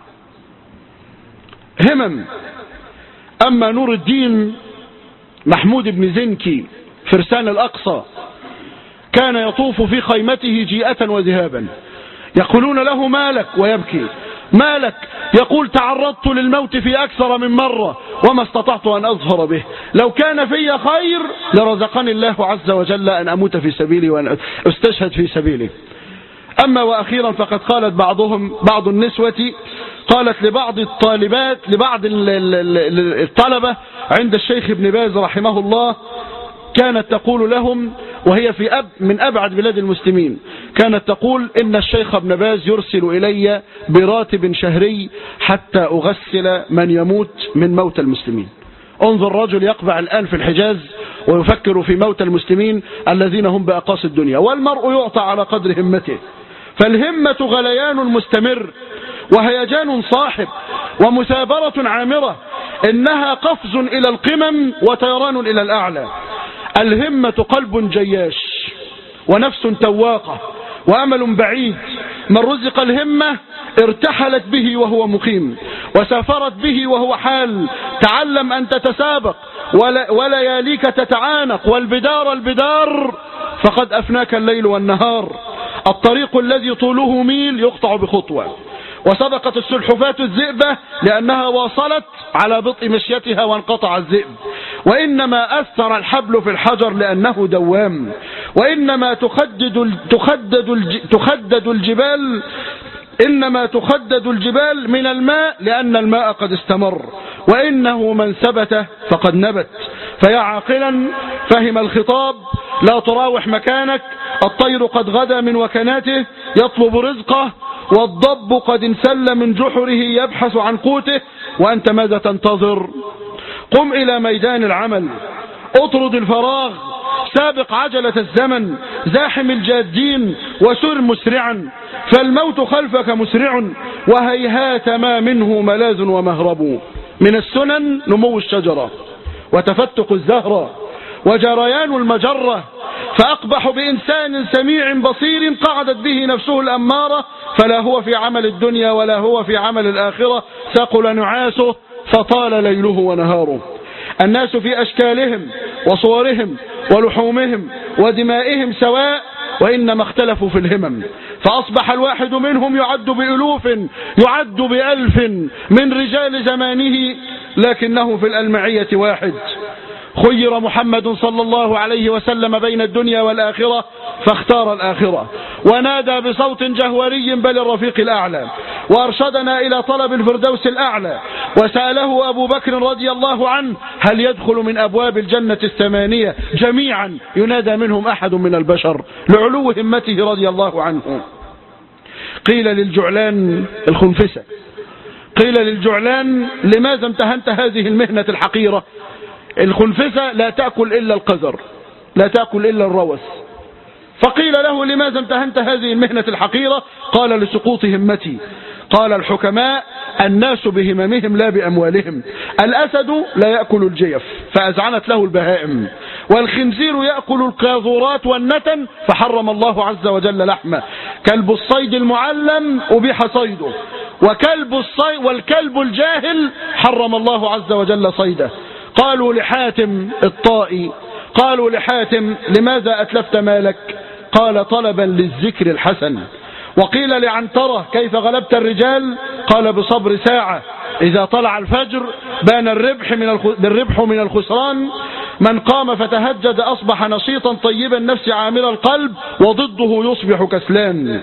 همم. أما نور الدين محمود بن زنكي فرسان الأقصى، كان يطوف في خيمته جيئة وذهابا، يقولون له مالك ويبكي، مالك، يقول تعرضت للموت في أكثر من مرة وما استطعت أن أظهر به، لو كان في خير لرزقني الله عز وجل أن أموت في سبيلي وأن أستشهد في سبيلي. أما وأخيرا فقد قالت بعض النسوة قالت لبعض الطالبات لبعض الطلبة عند الشيخ ابن باز رحمه الله، كانت تقول لهم وهي من أبعد بلاد المسلمين، كانت تقول إن الشيخ ابن باز يرسل إلي براتب شهري حتى أغسل من يموت من موت المسلمين. انظر رجل يقبع الآن في الحجاز ويفكر في موت المسلمين الذين هم بأقاصي الدنيا، والمرء يعطى على قدر همته، فالهمة غليان مستمر وهيجان صاحب ومثابرة عامرة، إنها قفز إلى القمم وطيران إلى الأعلى. الهمة قلب جياش ونفس تواقة وأمل بعيد، من رزق الهمة ارتحلت به وهو مقيم وسافرت به وهو حال. تعلم أن تتسابق ولياليك تتعانق، والبدار البدار فقد أفناك الليل والنهار. الطريق الذي طوله ميل يقطع بخطوة، وسبقت السلحفاة الذئبة لأنها واصلت على بطء مشيتها وانقطع الذئب. وإنما أثر الحبل في الحجر لأنه دوام، وإنما تخدد الجبال من الماء لأن الماء قد استمر، وإنه من ثبت فقد نبت. فيا عاقلا فهم الخطاب لا تراوح مكانك، الطير قد غدا من وكناته يطلب رزقه، والضب قد انسل من جحره يبحث عن قوته، وأنت ماذا تنتظر؟ قم إلى ميدان العمل، اطرد الفراغ، سابق عجلة الزمن، زاحم الجادين وسر مسرعا، فالموت خلفك مسرع، وهيهات ما منه ملاذ ومهرب. من السنن نمو الشجرة وتفتق الزهرة وجريان المجرة، فأقبح بإنسان سميع بصير قعدت به نفسه الأمارة، فلا هو في عمل الدنيا ولا هو في عمل الآخرة، ثقل نعاسه فطال ليله ونهاره. الناس في أشكالهم وصورهم ولحومهم ودمائهم سواء، وإنما اختلفوا في الهمم، فأصبح الواحد منهم يعد بألوف يعد بألف من رجال زمانه، لكنه في الألمعية واحد. خير محمد صلى الله عليه وسلم بين الدنيا والآخرة فاختار الآخرة، ونادى بصوت جهوري بل الرفيق الأعلى، وأرشدنا إلى طلب الفردوس الأعلى. وسأله أبو بكر رضي الله عنه هل يدخل من أبواب الجنة الثمانية جميعا ينادى منهم أحد من البشر لعلو همته رضي الله عنه. قيل للجعلان الخنفسة، قيل للجعلان لماذا امتهنت هذه المهنة الحقيرة؟ الخنفسة لا تأكل إلا القذر، لا تأكل إلا الروث. فقيل له لماذا امتهنت هذه المهنة الحقيرة؟ قال لسقوط همتي. قال الحكماء الناس بهممهم لا بأموالهم، الأسد لا يأكل الجيف فأزعنت له البهائم، والخنزير يأكل القاذورات والنتن فحرم الله عز وجل لحمه، كلب الصيد المعلم أبيح صيده، والكلب الجاهل حرم الله عز وجل صيده. قالوا لحاتم الطائي، قالوا لحاتم لماذا أتلفت مالك؟ قال طلبا للذكر الحسن. وقيل لعنترة كيف غلبت الرجال؟ قال بصبر ساعة، إذا طلع الفجر بان الربح من الخسران، من قام فتهجد أصبح نشيطا طيب النفس عامر القلب، وضده يصبح كسلان.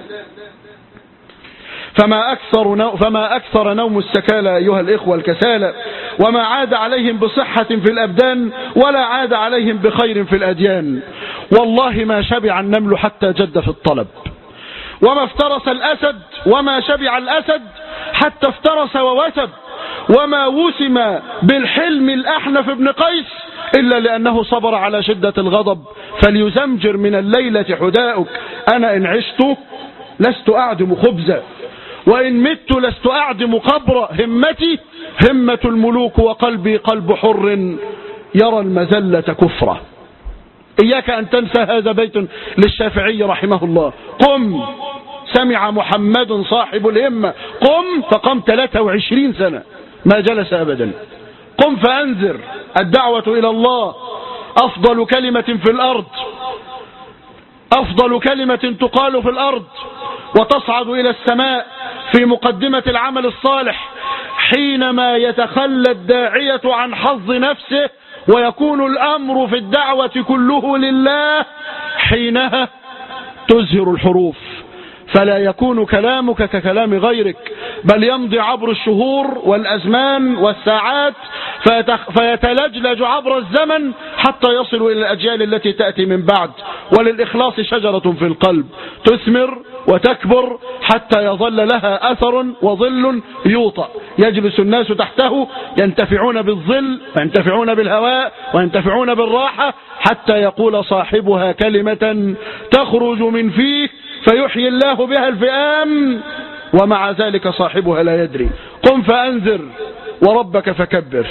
فما أكثر نوم السكالى أيها الإخوة الكسالى، وما عاد عليهم بصحة في الأبدان ولا عاد عليهم بخير في الأديان. والله ما شبع النمل حتى جد في الطلب، وما افترس الأسد وما شبع الأسد حتى افترس ووسب، وما وسم بالحلم الأحنف بن قيس إلا لأنه صبر على شدة الغضب. فليزمجر من الليلة حداؤك، أنا إن عشت لست أعدم خبزا، وإن مت لست أعدم قبر. همتي همة الملوك، وقلبي قلب حر يرى المذلة كفرة. إياك أن تنسى هذا بيت للشافعي رحمه الله. قم، سمع محمد صاحب الهمة، قم، فقام 23 سنة ما جلس أبدا. قم فأنذر، الدعوة إلى الله أفضل كلمة في الأرض. أفضل كلمة تقال في الأرض وتصعد إلى السماء في مقدمة العمل الصالح حينما يتخلى الداعية عن حظ نفسه ويكون الأمر في الدعوة كله لله، حينها تزهر الحروف، فلا يكون كلامك ككلام غيرك، بل يمضي عبر الشهور والأزمان والساعات فيتلجلج عبر الزمن حتى يصل إلى الأجيال التي تأتي من بعد. وللإخلاص شجرة في القلب تثمر وتكبر حتى يظل لها أثر وظل يوطأ يجلس الناس تحته ينتفعون بالظل وينتفعون بالهواء وينتفعون بالراحة، حتى يقول صاحبها كلمة تخرج من فيه فيحيي الله بها الفئام، ومع ذلك صاحبها لا يدري. قم فأنذر وربك فكبر.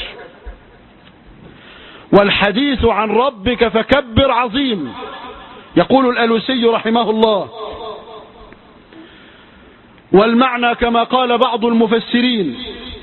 والحديث عن ربك فكبر عظيم. يقول الألوسي رحمه الله: والمعنى كما قال بعض المفسرين: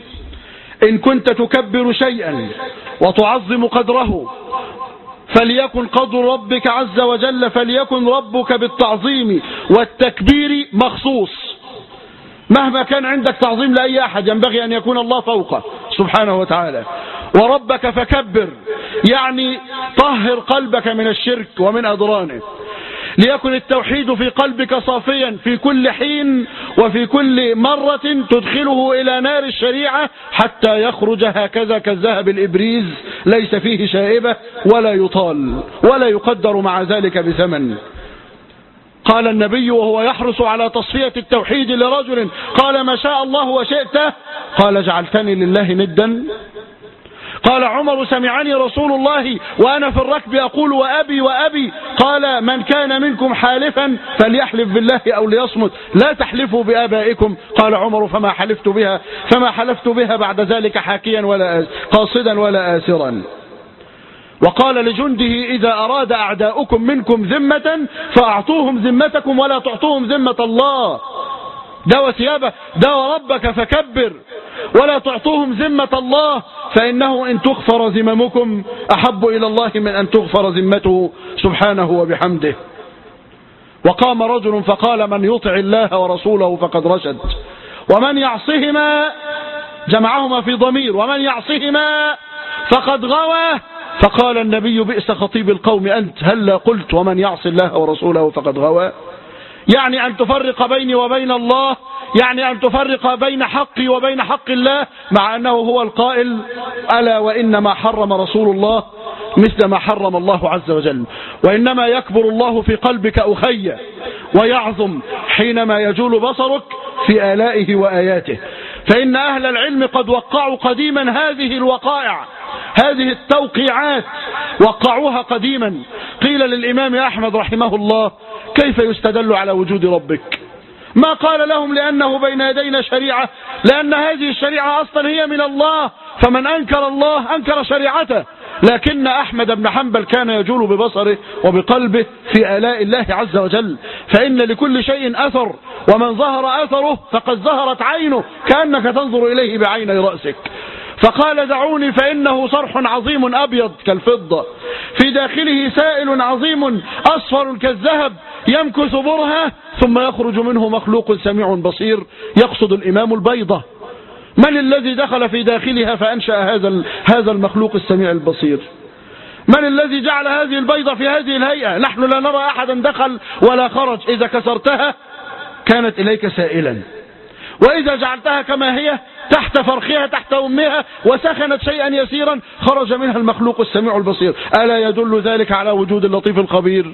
إن كنت تكبر شيئا وتعظم قدره فليكن قدر ربك عز وجل، فليكن ربك بالتعظيم والتكبير مخصوص. مهما كان عندك تعظيم لأي أحد ينبغي أن يكون الله فوقه سبحانه وتعالى. وربك فكبر يعني طهر قلبك من الشرك ومن أضرانه، ليكن التوحيد في قلبك صافيا في كل حين وفي كل مرة تدخله إلى نار الشريعة حتى يخرج هكذا كالذهب الإبريز ليس فيه شائبة ولا يطال ولا يقدر مع ذلك بثمن. قال النبي وهو يحرص على تصفية التوحيد لرجل قال: ما شاء الله وشئت، قال: جعلتني لله ندا. قال عمر: سمعني رسول الله وأنا في الركب أقول وأبي وأبي، قال: من كان منكم حالفا فليحلف بالله أو ليصمت، لا تحلفوا بآبائكم. قال عمر: فما حلفت بها بعد ذلك حاكيا ولا قاصدا ولا آسرا. وقال لجنده: إذا أراد أعداؤكم منكم ذمة فأعطوهم ذمتكم ولا تعطوهم ذمة الله. دعوا ثيابه، دعوا ربك فكبر ولا تعطوهم ذمة الله، فإنه إن تغفر ذممكم أحب إلى الله من أن تغفر ذمته سبحانه وبحمده. وقام رجل فقال: من يطع الله ورسوله فقد رشد ومن يعصهما، جمعهما في ضمير، ومن يعصهما فقد غوى. فقال النبي: بئس خطيب القوم أنت، هلا قلت ومن يعص الله ورسوله فقد غوى؟ يعني أن تفرق بيني وبين الله، يعني أن تفرق بين حقي وبين حق الله، مع أنه هو القائل: ألا وإنما حرم رسول الله مثل ما حرم الله عز وجل. وإنما يكبر الله في قلبك أخي ويعظم حينما يجول بصرك في آلائه وآياته. فإن أهل العلم قد وقعوا قديما هذه الوقائع، هذه التوقيعات وقعوها قديما. قيل للإمام أحمد رحمه الله: كيف يستدل على وجود ربك؟ ما قال لهم: لأنه بين يدينا شريعة، لأن هذه الشريعة أصلا هي من الله، فمن أنكر الله أنكر شريعته. لكن أحمد بن حنبل كان يجول ببصره وبقلبه في آلاء الله عز وجل، فإن لكل شيء أثر، ومن ظهر أثره فقد ظهرت عينه كأنك تنظر إليه بعين رأسك. فقال: دعوني فإنه صرح عظيم أبيض كالفضة في داخله سائل عظيم أصفر كالذهب يمكث برهة ثم يخرج منه مخلوق سميع بصير. يقصد الإمام البيضة. من الذي دخل في داخلها فأنشأ هذا المخلوق السميع البصير؟ من الذي جعل هذه البيضة في هذه الهيئة؟ نحن لا نرى أحدا دخل ولا خرج. إذا كسرتها كانت إليك سائلا، وإذا جعلتها كما هي تحت فرخها تحت أمها وسخنت شيئا يسيرا خرج منها المخلوق السميع البصير. ألا يدل ذلك على وجود اللطيف الخبير؟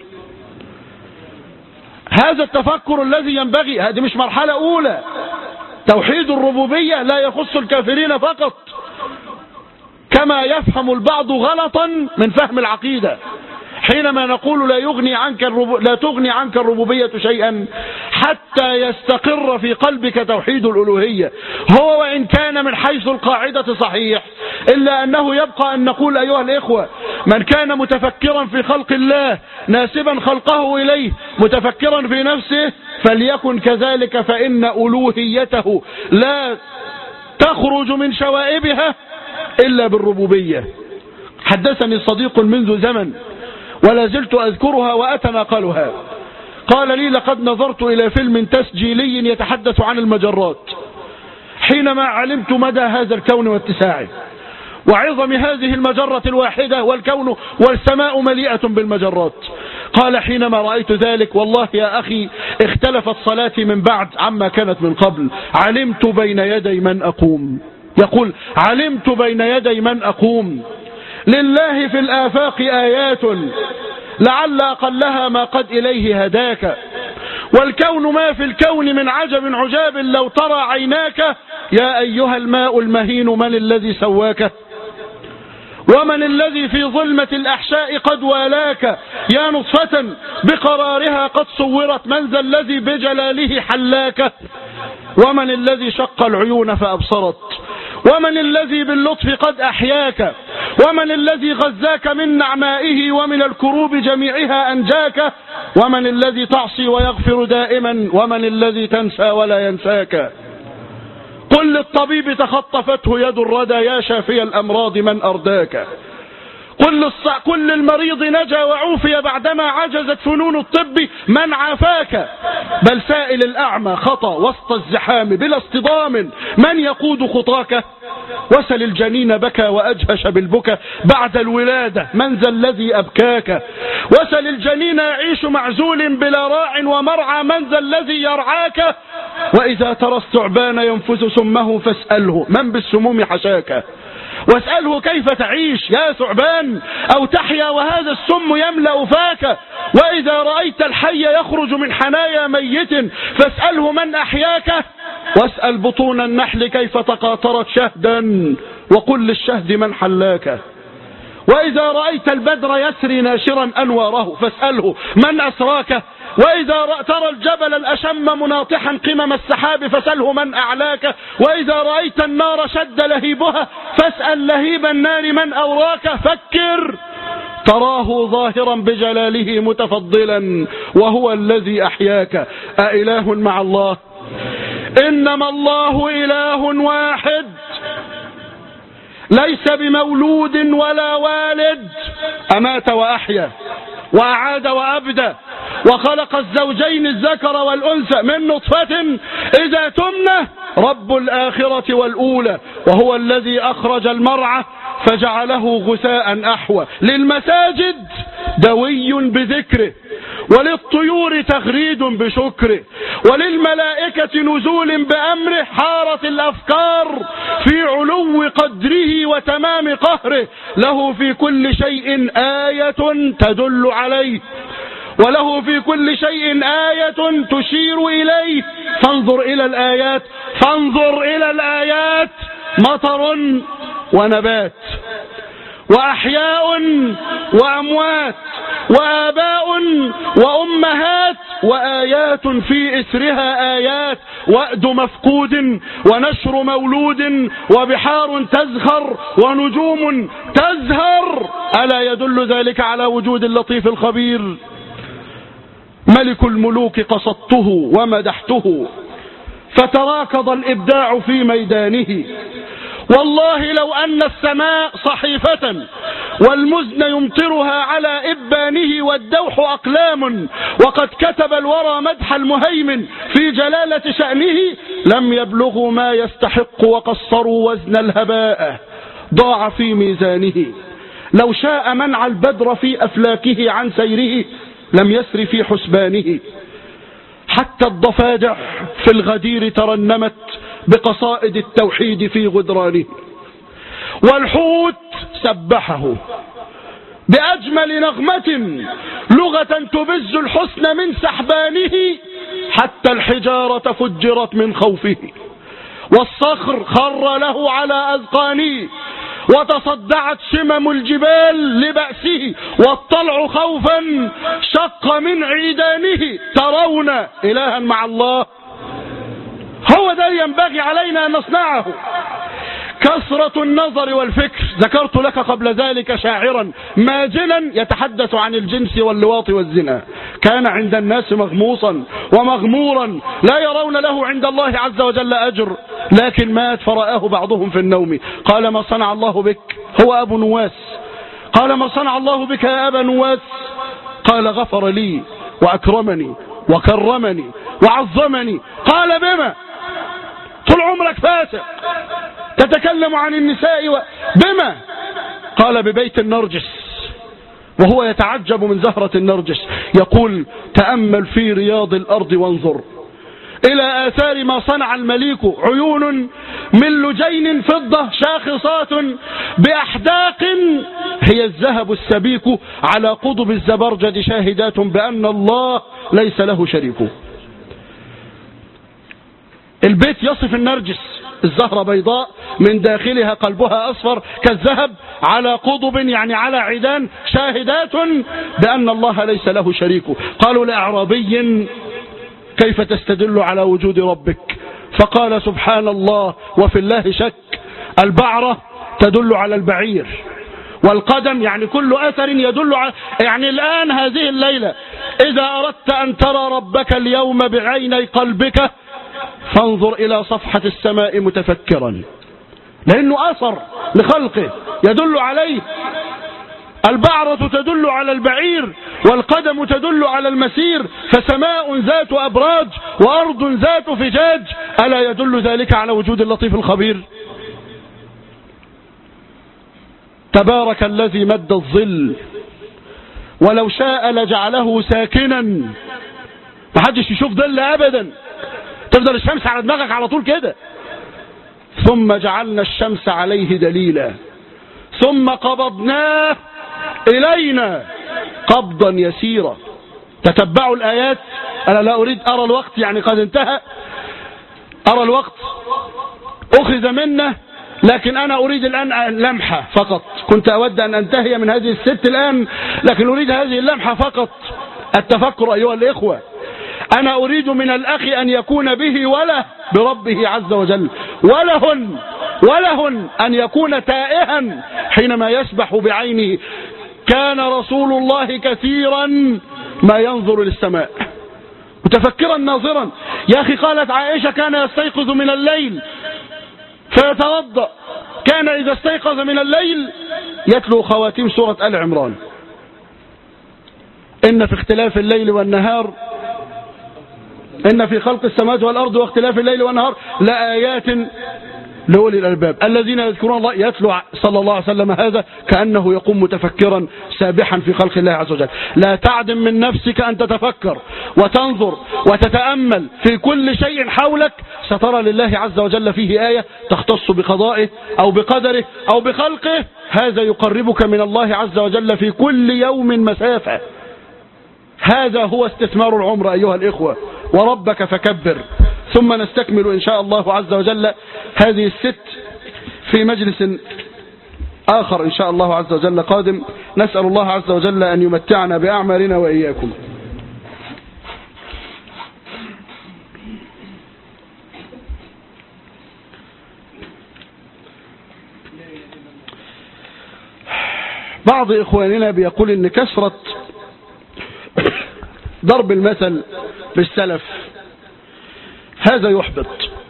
هذا التفكر الذي ينبغي. هذه مش مرحلة أولى. توحيد الربوبية لا يخص الكافرين فقط، كما يفهم البعض غلطا من فهم العقيدة حينما نقول لا تغني عنك الربوبية شيئا حتى يستقر في قلبك توحيد الألوهية. هو وإن كان من حيث القاعدة صحيح، إلا أنه يبقى أن نقول أيها الإخوة: من كان متفكرا في خلق الله ناسبا خلقه إليه متفكرا في نفسه فليكن كذلك، فإن ألوهيته لا تخرج من شوائبها إلا بالربوبية. حدثني صديق منذ زمن ولا زلت أذكرها وأتناقلها. قال لي لقد نظرت إلى فيلم تسجيلي يتحدث عن المجرات حينما علمت مدى هذا الكون واتساعه وعظم هذه المجرة الواحدة والكون والسماء مليئة بالمجرات. قال حينما رأيت ذلك والله يا أخي اختلفت صلاتي من بعد عما كانت من قبل. علمت بين يدي من أقوم. يقول علمت بين يدي من أقوم. لله في الآفاق آيات لعل أقلها ما قد إليه هداك. والكون ما في الكون من عجب عجاب لو ترى عيناك. يا أيها الماء المهين من الذي سواك ومن الذي في ظلمة الأحشاء قد والاك. يا نطفة بقرارها قد صورت من ذا الذي بجلاله حلاك. ومن الذي شق العيون فأبصرت ومن الذي باللطف قد أحياك. ومن الذي غزاك من نعمائه ومن الكروب جميعها أنجاك. ومن الذي تعصي ويغفر دائما ومن الذي تنسى ولا ينساك. قل للطبيب تخطفته يد الردى يا شافي الأمراض من أرداك. قل للمريض نجا وعوفي بعدما عجزت فنون الطب من عافاك. بل سائل الأعمى خطى وسط الزحام بلا اصطدام من يقود خطاك. وسل الجنين بكى وأجهش بالبكى بعد الولادة من ذا الذي أبكاك. وسل الجنين يعيش معزول بلا راع ومرعى من ذا الذي يرعاك. وإذا ترى الثعبان ينفث سمه فاسأله من بالسموم حشاك. واسأله كيف تعيش يا ثعبان أو تحيا وهذا السم يملأ فاك. وإذا رأيت الحي يخرج من حنايا ميت فاسأله من أحياك. واسأل بطون النحل كيف تقاطرت شهدا وقل للشهد من حلاك. وإذا رأيت البدر يسري ناشرا أنواره فاسأله من أسراك. وإذا ترى الجبل الأشم مناطحا قمم السحاب فاسأله من أعلاك. وإذا رأيت النار شد لهيبها فاسأل لهيب النار من أوراك. فكر تراه ظاهرا بجلاله متفضلا وهو الذي أحياك. أإله مع الله؟ إنما الله إله واحد ليس بمولود ولا والد. أمات وأحيا وأعاد وأبدى وخلق الزوجين الذكر والأنثى من نطفة إذا تمنى رب الآخرة والأولى. وهو الذي أخرج المرعى فجعله غثاء أحوى. للمساجد دوي بذكره وللطيور تغريد بشكره وللملائكة نزول بأمره. حارت الأفكار في علو قدره وتمام قهره. له في كل شيء آية تدل عليه وله في كل شيء آية تشير إليه. فانظر إلى الآيات مطر ونبات وأحياء وأموات وآباء وأمهات وآيات في إثرها آيات. وأد مفقود ونشر مولود وبحار تزخر ونجوم تزهر. ألا يدل ذلك على وجود اللطيف الخبير؟ ملك الملوك قصدته ومدحته فتراكض الإبداع في ميدانه. والله لو أن السماء صحيفة والمزن يمطرها على إبانه والدوح أقلام وقد كتب الورى مدح المهيمن في جلالة شأنه لم يبلغوا ما يستحق وقصروا وزن الهباء ضاع في ميزانه. لو شاء منع البدر في أفلاكه عن سيره لم يسر في حسبانه. حتى الضفادع في الغدير ترنمت بقصائد التوحيد في غدرانه. والحوت سبحه بأجمل نغمة لغة تبز الحسن من سحبانه. حتى الحجارة فجرت من خوفه والصخر خر له على أذقانه وتصدعت شمم الجبال لبأسه والطلع خوفا شق من عيدانه. ترون إلها مع الله؟ هو ده ينبغي علينا أن نصنعه. كثرة النظر والفكر. ذكرت لك قبل ذلك شاعرا ماجنا يتحدث عن الجنس واللواط والزنا. كان عند الناس مغموصا ومغمورا لا يرون له عند الله عز وجل أجر، لكن مات فرآه بعضهم في النوم. قال ما صنع الله بك؟ هو أبو نواس. قال ما صنع الله بك يا أبا نواس؟ قال غفر لي وأكرمني وكرمني وعظمني. قال بما؟ طول عمرك فاسق تتكلم عن النساء بما؟ قال ببيت النرجس، وهو يتعجب من زهرة النرجس. يقول تأمل في رياض الأرض وانظر إلى آثار ما صنع المليك، عيون من لجين فضة شاخصات بأحداق هي الذهب السبيك، على قضب الزبرجد شاهدات بأن الله ليس له شريك. البيت يصف النرجس، الزهرة بيضاء من داخلها قلبها أصفر كالذهب، على قضب يعني على عيدان شاهدات بأن الله ليس له شريك. قالوا لأعرابي كيف تستدل على وجود ربك؟ فقال سبحان الله وفي الله شك. البعرة تدل على البعير، والقدم يعني كل أثر يدل على، يعني الآن هذه الليلة إذا أردت أن ترى ربك اليوم بعيني قلبك فانظر إلى صفحة السماء متفكرا، لأنه أثر لخلقه يدل عليه. البعرة تدل على البعير، والقدم تدل على المسير، فسماء ذات أبراج وأرض ذات فجاج، ألا يدل ذلك على وجود اللطيف الخبير؟ تبارك الذي مد الظل ولو شاء لجعله ساكنا، ما حدش يشوف ظل أبدا، تفضل الشمس على دماغك على طول كده. ثم جعلنا الشمس عليه دليلا ثم قبضناه إلينا قبضا يسيرا. تتبعوا الآيات. أنا لا أريد أرى الوقت، يعني قد انتهى، أرى الوقت أخذ منه، لكن أنا أريد الآن لمحة فقط. كنت أود أن أنتهي من هذه الست الآن، لكن أريد هذه اللمحة فقط، التفكر أيها الإخوة. أنا أريد من الأخ أن يكون به وله بربه عز وجل، ولهن أن يكون تائها حينما يسبح بعينه. كان رسول الله كثيرا ما ينظر للسماء متفكرا ناظرا. يا أخي قالت عائشة كان يستيقظ من الليل فيتوضأ، كان إذا استيقظ من الليل يتلو خواتيم سورة آل عمران. إن في اختلاف الليل والنهار، إن في خلق السماوات والأرض واختلاف الليل والنهار لآيات لأولي الألباب الذين يذكرون الله. يتلو صلى الله عليه وسلم هذا كأنه يقوم متفكرا سابحا في خلق الله عز وجل. لا تعدم من نفسك أن تتفكر وتنظر وتتأمل في كل شيء حولك، سترى لله عز وجل فيه آية تختص بقضائه أو بقدره أو بخلقه. هذا يقربك من الله عز وجل في كل يوم مسافة. هذا هو استثمار العمر أيها الإخوة. وربك فكبر. ثم نستكمل إن شاء الله عز وجل هذه الست في مجلس آخر إن شاء الله عز وجل قادم. نسأل الله عز وجل أن يمتعنا بأعمالنا وإياكم. بعض إخواننا بيقول إن كثرة ضرب المثل بالسلف هذا يحبط،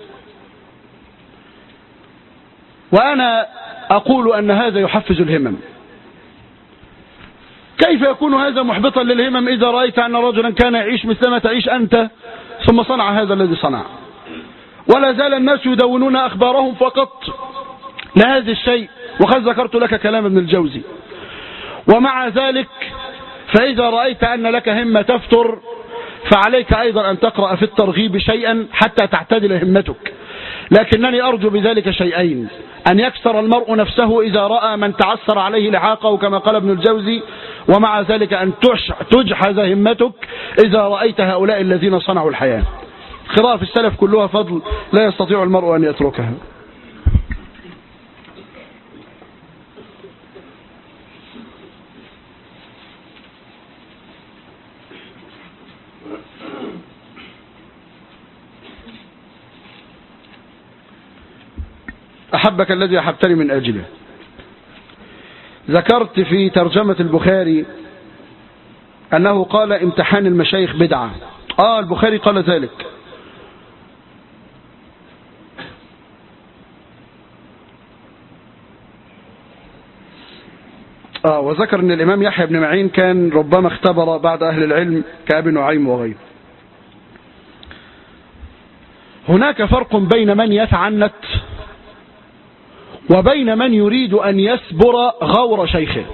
وأنا أقول أن هذا يحفز الهمم. كيف يكون هذا محبطا للهمم إذا رأيت أن رجلا كان يعيش مثلما تعيش أنت ثم صنع هذا الذي صنع؟ ولا زال الناس يدونون أخبارهم فقط لهذا الشيء، وقد ذكرت لك كلام ابن الجوزي. ومع ذلك فإذا رأيت أن لك همة تفتر فعليك أيضا أن تقرأ في الترغيب شيئا حتى تعتدل همتك. لكنني أرجو بذلك شيئين: أن يكسر المرء نفسه إذا رأى من تعسر عليه لحاقه كما قال ابن الجوزي، ومع ذلك أن تجحز همتك إذا رأيت هؤلاء الذين صنعوا الحياة. قراءة في السلف كلها فضل لا يستطيع المرء أن يتركها. أحبك الذي أحبتني من أجله. ذكرت في ترجمة البخاري أنه قال امتحان المشايخ بدعة. البخاري قال ذلك. وذكر أن الإمام يحيى بن معين كان ربما اختبر بعض أهل العلم كأبي نعيم وغيره. هناك فرق بين من يتعنت وبين من يريد أن يسبر غور شيخه.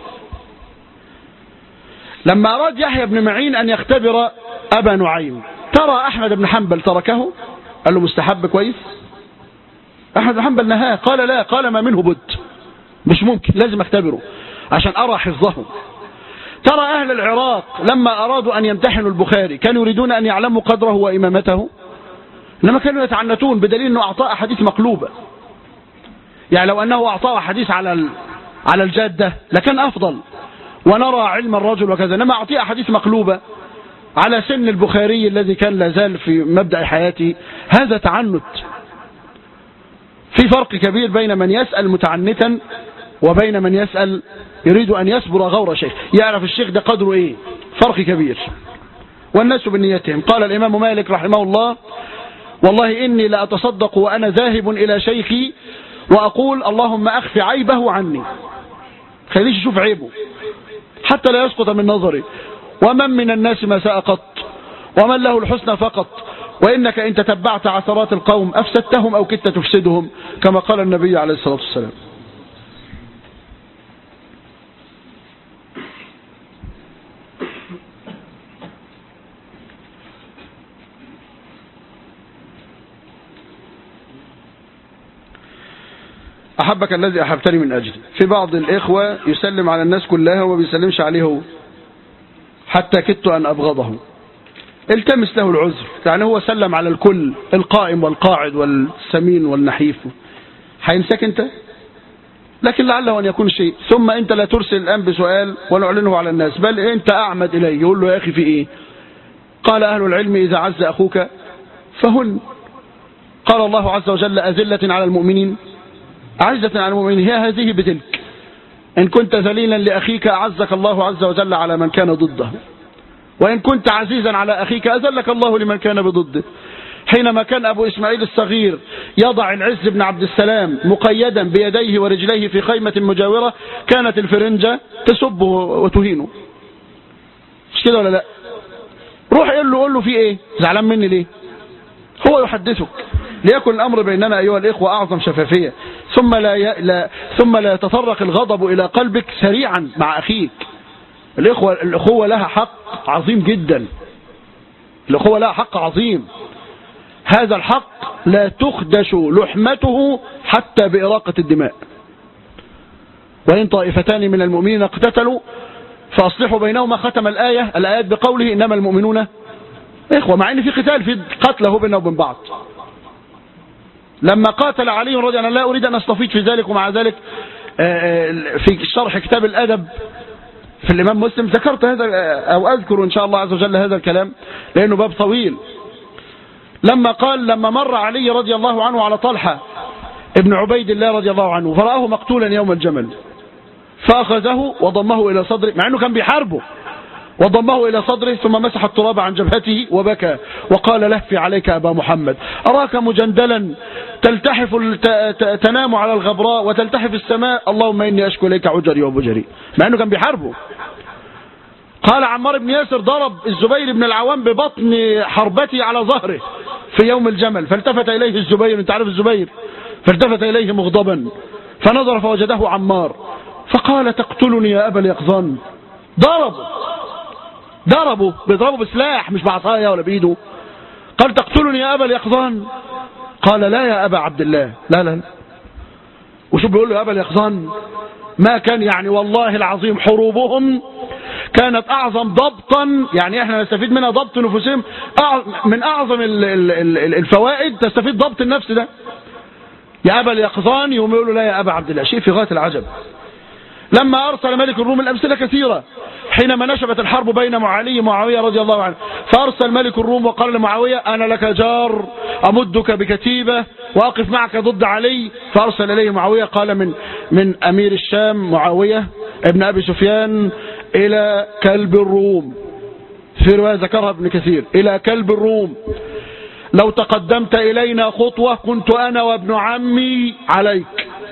لما أراد يحيى بن معين أن يختبر أبا نعيم، ترى أحمد بن حنبل تركه؟ قال له مستحب كويس. أحمد بن حنبل نهاه، قال لا، قال ما منه بد، مش ممكن، لازم اختبره عشان أرى حفظه. ترى أهل العراق لما أرادوا أن يمتحنوا البخاري كانوا يريدون أن يعلموا قدره وإمامته، إنما كانوا يتعنتون، بدليل أنه أعطاه أحاديث مقلوبة. يعني لو أنه أعطاه حديث على الجادة لكان أفضل ونرى علم الرجل وكذا، إنما أعطيه أحاديث مقلوبة على سن البخاري الذي كان لا زال في مبدأ حياته، هذا تعنت. في فرق كبير بين من يسأل متعنتا وبين من يسأل يريد أن يسبر غور شيخ، يعرف الشيخ ده قدره إيه، فرق كبير. والناس بنيتهم. قال الإمام مالك رحمه الله: والله إني لأتصدق وأنا ذاهب إلى شيخي وأقول اللهم أخف عيبه عني، خليش يشوف عيبه حتى لا يسقط من نظري، ومن من الناس ما ساء قط، ومن له الحسنى فقط، وإنك إن تتبعت عثرات القوم أفسدتهم أو كدت تفسدهم، كما قال النبي عليه الصلاة والسلام. أحبك الذي أحبتني من أجله. في بعض الإخوة يسلم على الناس كلها وما بيسلمش عليه، حتى كدت أن أبغضه. التمس له العذر، يعني هو سلم على الكل، القائم والقاعد والسمين والنحيف، هينساك أنت؟ لكن لعله أن يكون شيء. ثم أنت لا ترسل الآن بسؤال ونعلنه على الناس، بل أنت أعمد إليه، يقول له يا أخي في إيه؟ قال أهل العلم: إذا عز أخوك فهن. قال الله عز وجل: أذلة على المؤمنين أعزة على المؤمنين، هي هذه بتلك. إن كنت ذليلا لأخيك أعزك الله عز وجل على من كان ضده، وإن كنت عزيزا على أخيك أذلك الله لمن كان بضده. حينما كان أبو إسماعيل الصغير يضع العز بن عبد السلام مقيدا بيديه ورجليه في خيمة مجاورة، كانت الفرنجة تسبه وتهينه، مش كده ولا لا؟ روح قول له في إيه؟ زعلان مني ليه؟ هو يحدثك. ليكن الأمر بيننا أيها الإخوة أعظم شفافية، ثم لا يتطرق الغضب إلى قلبك سريعا مع أخيك. الأخوة لها حق عظيم جدا، الأخوة لها حق عظيم. هذا الحق لا تخدش لحمته حتى بإراقة الدماء. وإن طائفتان من المؤمنين اقتتلوا فأصلحوا بينهما، ختم الآيات بقوله: إنما المؤمنون إخوة، مع إن في قتال، في قتله بينه وبين بعض. لما قاتل علي رضي الله عنه، لا أريد أن أستفيد في ذلك، ومع ذلك في شرح كتاب الأدب في الإمام مسلم ذكرت هذا، أو أذكر إن شاء الله عز وجل هذا الكلام لأنه باب طويل. لما مر علي رضي الله عنه على طلحة ابن عبيد الله رضي الله عنه فرآه مقتولا يوم الجمل، فأخذه وضمه إلى صدره، مع أنه كان بيحاربه، وضمه إلى صدره ثم مسح التراب عن جبهته وبكى وقال: لهفي عليك أبا محمد، أراك مجندلا تلتحف تنام على الغبراء وتلتحف السماء، اللهم إني أشكو إليك عجري وبجري، مع أنه كان بيحاربه. قال عمار بن ياسر: ضرب الزبير بن العوام ببطن حربتي على ظهره في يوم الجمل، فالتفت إليه الزبير، انت عارف الزبير، فالتفت إليه مغضبا، فنظر فوجده عمار، فقال: تقتلني يا أبا اليقظان. ضربه بيضربه بسلاح مش بعصايه ولا بإيده. قال: تقتلني يا أبا اليقظان؟ قال: لا يا أبا عبد الله، لا. وشو بيقول له يا أبا اليقظان؟ ما كان يعني والله العظيم حروبهم كانت أعظم ضبطا، يعني احنا نستفيد منها ضبط نفوسهم، من أعظم الفوائد تستفيد ضبط النفس ده. يا أبا اليقظان، يوم يقول له لا يا أبا عبد الله، شيء في غاية العجب. لما أرسل ملك الروم، الأمثلة كثيرة، حينما نشبت الحرب بين علي ومعاوية رضي الله عنه، فأرسل ملك الروم وقال لمعاوية: أنا لك جار، أمدك بكتيبة وأقف معك ضد علي. فأرسل إليه معاوية، قال من أمير الشام معاوية ابن أبي سفيان إلى كلب الروم، في رواية ذكرها ابن كثير، إلى كلب الروم: لو تقدمت إلينا خطوة كنت أنا وابن عمي عليك.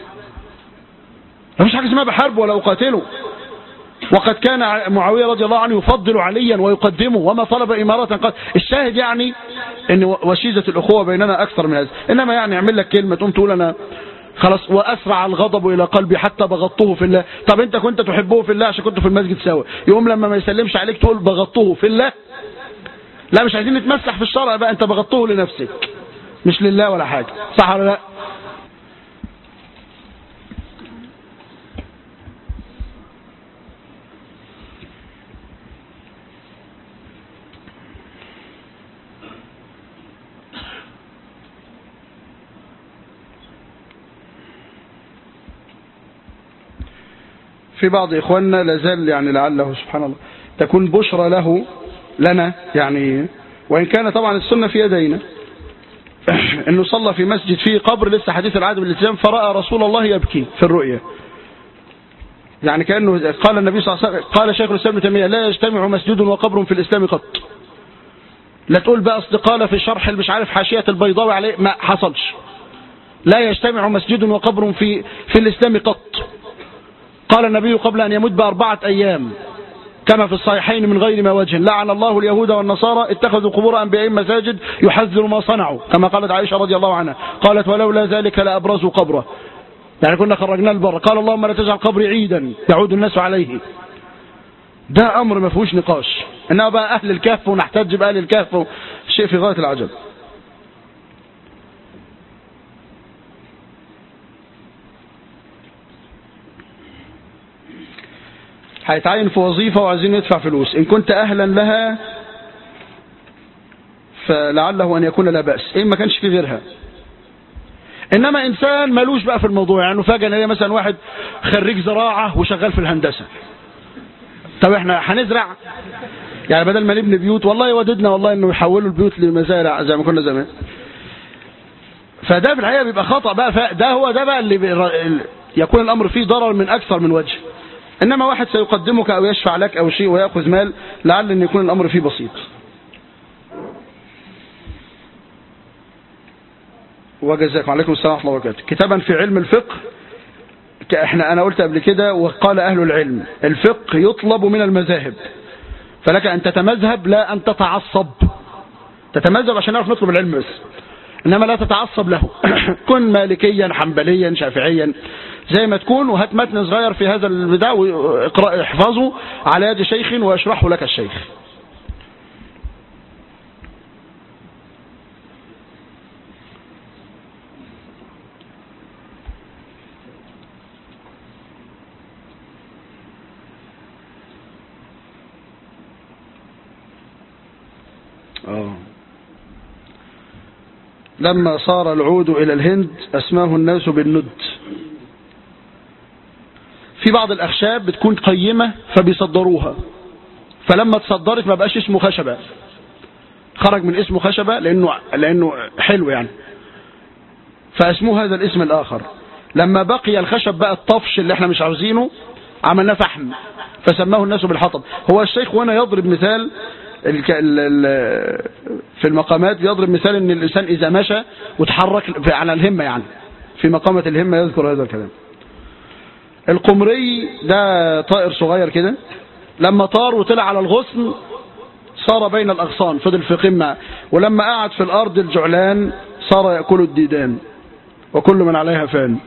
مفيش حاجة اسمها بحرب ولا أقاتله. وقد كان معاوية رضي الله عنه يفضل عليا ويقدمه، وما طلب إمارة قد. الشاهد يعني ان وشيزة الأخوة بيننا أكثر من هذا. إنما يعني يعمل لك كلمة تقوم تقول أنا خلاص وأسرع الغضب إلى قلبي حتى بغضته في الله. طب أنت كنت تحبه في الله عشان كنتوا في المسجد سوا، يقوم لما ما يسلمش عليك تقول بغضته في الله؟ لا مش عايزين نتمسح في الشرع بقى، أنت بغضته لنفسك مش لله ولا حاجة، صح ولا لا؟ في بعض إخواننا لازال يعني لعله سبحان الله تكون بشرى له لنا يعني، وإن كان طبعا السنة في يدينا، أنه صلى في مسجد فيه قبر لسه حديث العهد بالإسلام فرأى رسول الله يبكي في الرؤيا. يعني كأنه قال النبي صلى الله عليه وسلم، قال شيخ الإسلام ابن تيمية لا يجتمع مسجد وقبر في الإسلام قط. لا تقول بقى أصل قال في شرح مش عارف حاشية البيضاوي عليه، ما حصلش. لا يجتمع مسجد وقبر في الإسلام قط. قال النبي قبل أن يمت ب4 أيام كما في الصحيحين من غير ما وجه، لعن الله اليهود والنصارى اتخذوا قبور أنبيائهم مساجد يحذر ما صنعوا، كما قالت عائشة رضي الله عنها قالت ولولا ذلك لأبرزوا قبره، يعني كنا خرجناه البر. قال اللهم لا تجعل قبري عيدا يعود الناس عليه. ده أمر ما فيهوش نقاش. إنما بقى أهل الكهف ونحتج بأهل الكهف شيء في غاية العجب. هيتعين في وظيفة وعايزين يدفع فلوس، إن كنت أهلا لها فلعله أن يكون لا بأس، إن ما كانش في غيرها. إنما إنسان ملوش بقى في الموضوع، يعني فجأة هي مثلا واحد خريج زراعة وشغال في الهندسة، طب إحنا هنزرع؟ يعني بدل ما نبني بيوت، والله وددنا والله إنه يحولوا البيوت لمزارع زي ما كنا زمان. فده في الحقيقة بيبقى خطأ بقى، ده بقى اللي يكون الأمر فيه ضرر من أكثر من وجه. إنما واحد سيقدمك أو يشفع لك أو شيء ويأخذ مال، لعل أن يكون الأمر فيه بسيط. وجزاكم عليكم السلام ورحمة الله وبركاته. كتابا في علم الفقه، أنا قلت قبل كده وقال أهل العلم الفقه يطلب من المذاهب، فلك أن تتمذهب لا أن تتعصب. تتمذهب عشان نعرف نطلب العلم بس، إنما لا تتعصب له. كن مالكيا حنبليا شافعيا زي ما تكون، وهات متن صغير في هذا البدع واقرأ احفظه على يد شيخ ويشرحه لك الشيخ. لما صار العود إلى الهند أسماه الناس بالند. في بعض الأخشاب بتكون قيمة فبيصدروها، فلما تصدرت ما بقاش اسمه خشبة، خرج من اسمه خشبة لأنه حلو يعني، فاسمه هذا الاسم الآخر. لما بقي الخشب بقى الطفش اللي احنا مش عاوزينه عملناه فحم فسماه الناس بالحطب. هو الشيخ هنا يضرب مثال في المقامات، يضرب مثال ان الإنسان إذا مشى وتحرك على الهمة، يعني في مقامة الهمة يذكر هذا الكلام. القمري ده طائر صغير كده، لما طار وطلع على الغصن صار بين الأغصان، فضل في قمة، ولما قعد في الأرض الجعلان صار يأكل الديدان وكل من عليها فان.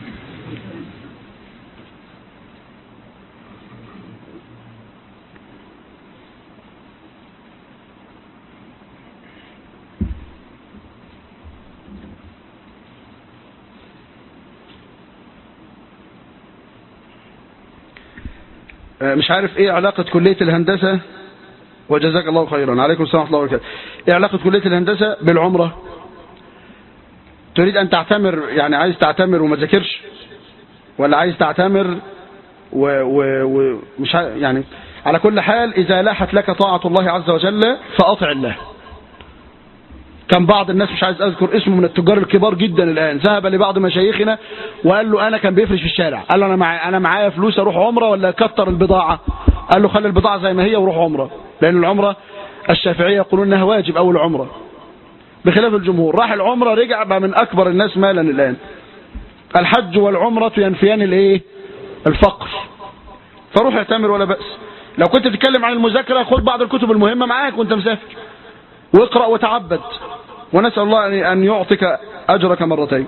مش عارف ايه علاقة كلية الهندسة، وجزاك الله خيرا. عليكم السلام ورحمة الله وبركاته. ايه علاقة كلية الهندسة بالعمرة؟ تريد ان تعتمر، يعني عايز تعتمر وما تذاكرش، ولا عايز تعتمر ومش يعني على كل حال إذا لاحت لك طاعة الله عز وجل فأطع الله. كان بعض الناس، مش عايز أذكر اسمه، من التجار الكبار جدا الآن، ذهب لبعض مشايخنا وقال له أنا كان بيفرش في الشارع، قال له أنا معايا فلوس أروح عمرة ولا كتر البضاعة؟ قال له خلي البضاعة زي ما هي وروح عمرة، لأن العمرة الشافعية يقولون أنها واجب أول عمرة بخلاف الجمهور. راح العمرة رجع بقى من أكبر الناس مالا الآن. الحج والعمرة ينفيان الايه؟ الفقر. فروح اعتمر ولا بأس. لو كنت تتكلم عن المذاكرة خد بعض الكتب المهمة معاك وانت مسافر، واقرأ وتعبد، ونسأل الله أن يعطيك أجرك مرتين.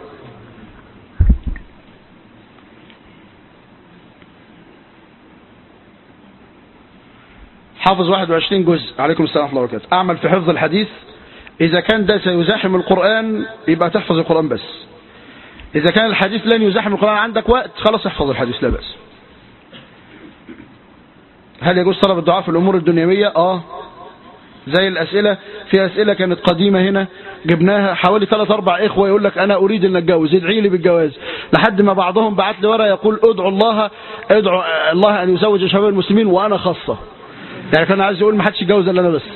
حافظ 21 جزء، عليكم السلام ورحمة الله وبركاته. أعمل في حفظ الحديث. إذا كان ده سيزاحم القرآن يبقى تحفظ القرآن بس. إذا كان الحديث لن يزاحم القرآن، عندك وقت خلاص احفظ الحديث لا بأس. هل يجوز طلب الدعاء في الأمور الدنيوية؟ زي الأسئلة، في أسئلة كانت قديمة هنا جبناها حوالي 3-4 إخوة يقول لك أنا أريد أن أتجوز، ادعي لي بالجواز، لحد ما بعضهم بعت لي ورقة يقول ادعو الله أن يزوج شباب المسلمين وأنا خاصة. يعني كان عايز يقول ما حدش يتجوز إلا أنا بس.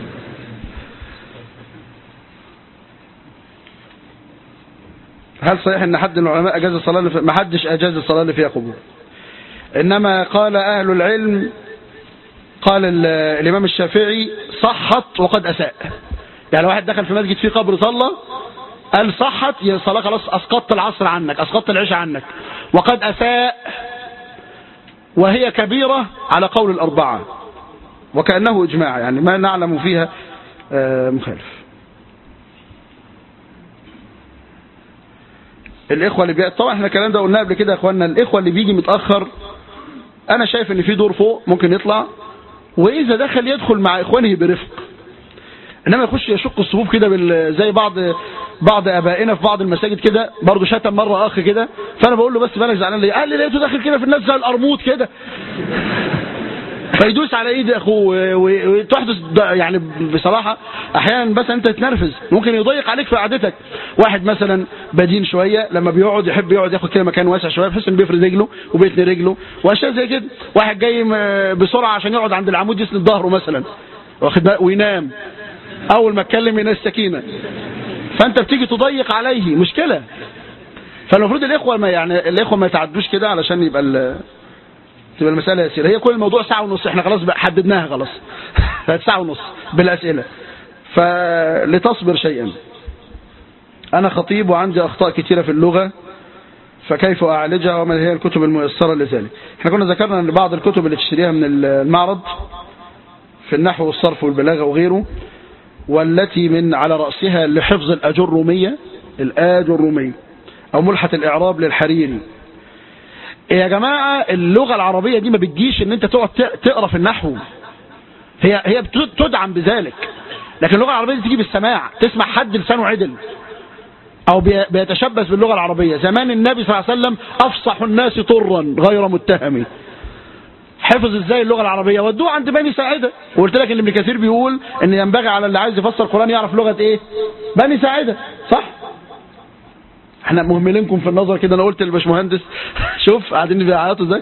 هل صحيح أن حد من العلماء أجاز الصلاة ما حدش أجاز الصلاة اللي فيها قبور، إنما قال أهل العلم، قال الإمام الشافعي صحت وقد أساء. يعني واحد دخل في مسجد فيه قبر صلى، قال صحت يا صلاة خلاص، أسقطت العصر عنك، أسقطت العشاء عنك. وقد أساء وهي كبيرة على قول الأربعة، وكأنه إجماع، يعني ما نعلم فيها مخالف. الإخوة اللي طبعا احنا الكلام ده قلناه قبل كده يا إخواننا، الإخوة اللي بيجي متأخر أنا شايف إن في دور فوق ممكن يطلع، وإذا دخل يدخل مع إخوانه برفق، إنما يخش يشق الصفوف كده زي بعض أبائنا في بعض المساجد كده. برضه شتم مرة أخ كده، فأنا بقول له بس بالك زعلان ليه؟ قال لي لقيته داخل كده في الناس زي القرموط كده فيدوس على ايد اخوه وتحدث يعني بصراحة احيانا بس انت تتنرفز، ممكن يضيق عليك في قعدتك. واحد مثلا بدين شوية لما بيقعد يحب يقعد ياخد كده مكان واسع شوية بحيث انه بيفرد رجله وبيتني رجله واشياء زي كده. واحد جاي بسرعة عشان يقعد عند العمود يسند ظهره مثلا واخد وينام، اول ما اتكلم ينام السكينة، فانت بتيجي تضيق عليه مشكلة. فالمفروض الاخوة ما يتعدوش كده علشان يبقى تبقى المسألة يسيرة. هي كل الموضوع ساعة ونص، احنا خلاص بقى حددناها خلاص ساعة ونص بالأسئلة، فلتصبر شيئا. أنا خطيب وعندي أخطاء كثيرة في اللغة، فكيف أعالجها وما هي الكتب الميسرة لذلك؟ احنا كنا ذكرنا أن بعض الكتب اللي تشتريها من المعرض في النحو والصرف والبلاغة وغيره، والتي من على رأسها لحفظ الأجرومية أو ملحة الإعراب للحريري. يا جماعة اللغة العربية دي ما بتجيش ان انت تقعد تقرأ في النحو، هي بتدعم بذلك، لكن اللغة العربية دي تيجي بالسماع، تسمع حد لسانه عدل او بيتشبث باللغة العربية. زمان النبي صلى الله عليه وسلم افصح الناس طرا غير متهم، حفظ ازاي اللغة العربية؟ ودوه عند بني ساعدة، وقلت لك ان ابن كثير بيقول ان ينبغي على اللي عايز يفسر القرآن يعرف لغة ايه؟ بني ساعدة، صح؟ احنا مهملينكم في النظر كده. انا قلت للباشمهندس شوف قاعدين بيعيطوا ازاي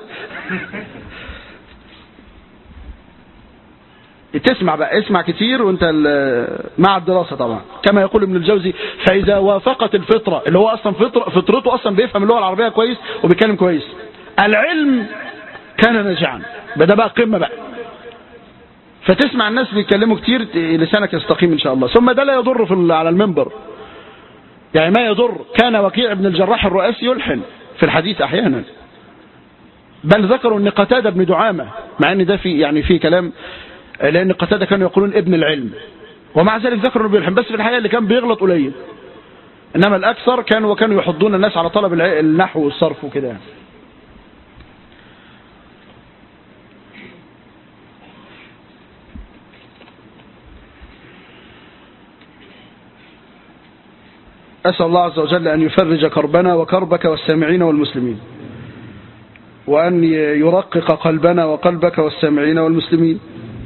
تسمع بقى، اسمع كتير وانت مع الدراسة طبعا. كما يقول ابن الجوزي فإذا وافقت الفطرة، اللي هو اصلا فطرته اصلا بيفهم اللغة العربية كويس وبيتكلم كويس، العلم كان ناجعا، ده بقى قمة بقى. فتسمع الناس بيتكلموا كتير لسانك يستقيم ان شاء الله. ثم ده لا يضر على المنبر، يعني ما يضر. كان وكيع بن الجراح الرؤاسي يلحن في الحديث احيانا، بل ذكروا ان قتادة بن دعامة، مع ان ده في كلام، لان قتادة كانوا يقولون ابن العلم، ومع ذلك ذكروا انه بيلحن، بس في الحقيقة اللي كان بيغلط قليل، انما الاكثر كانوا يحضون الناس على طلب النحو والصرف وكده يعني. أسأل الله عز وجل أن يفرج كربنا وكربك والسامعين والمسلمين، وأن يرقق قلبنا وقلبك والسامعين والمسلمين.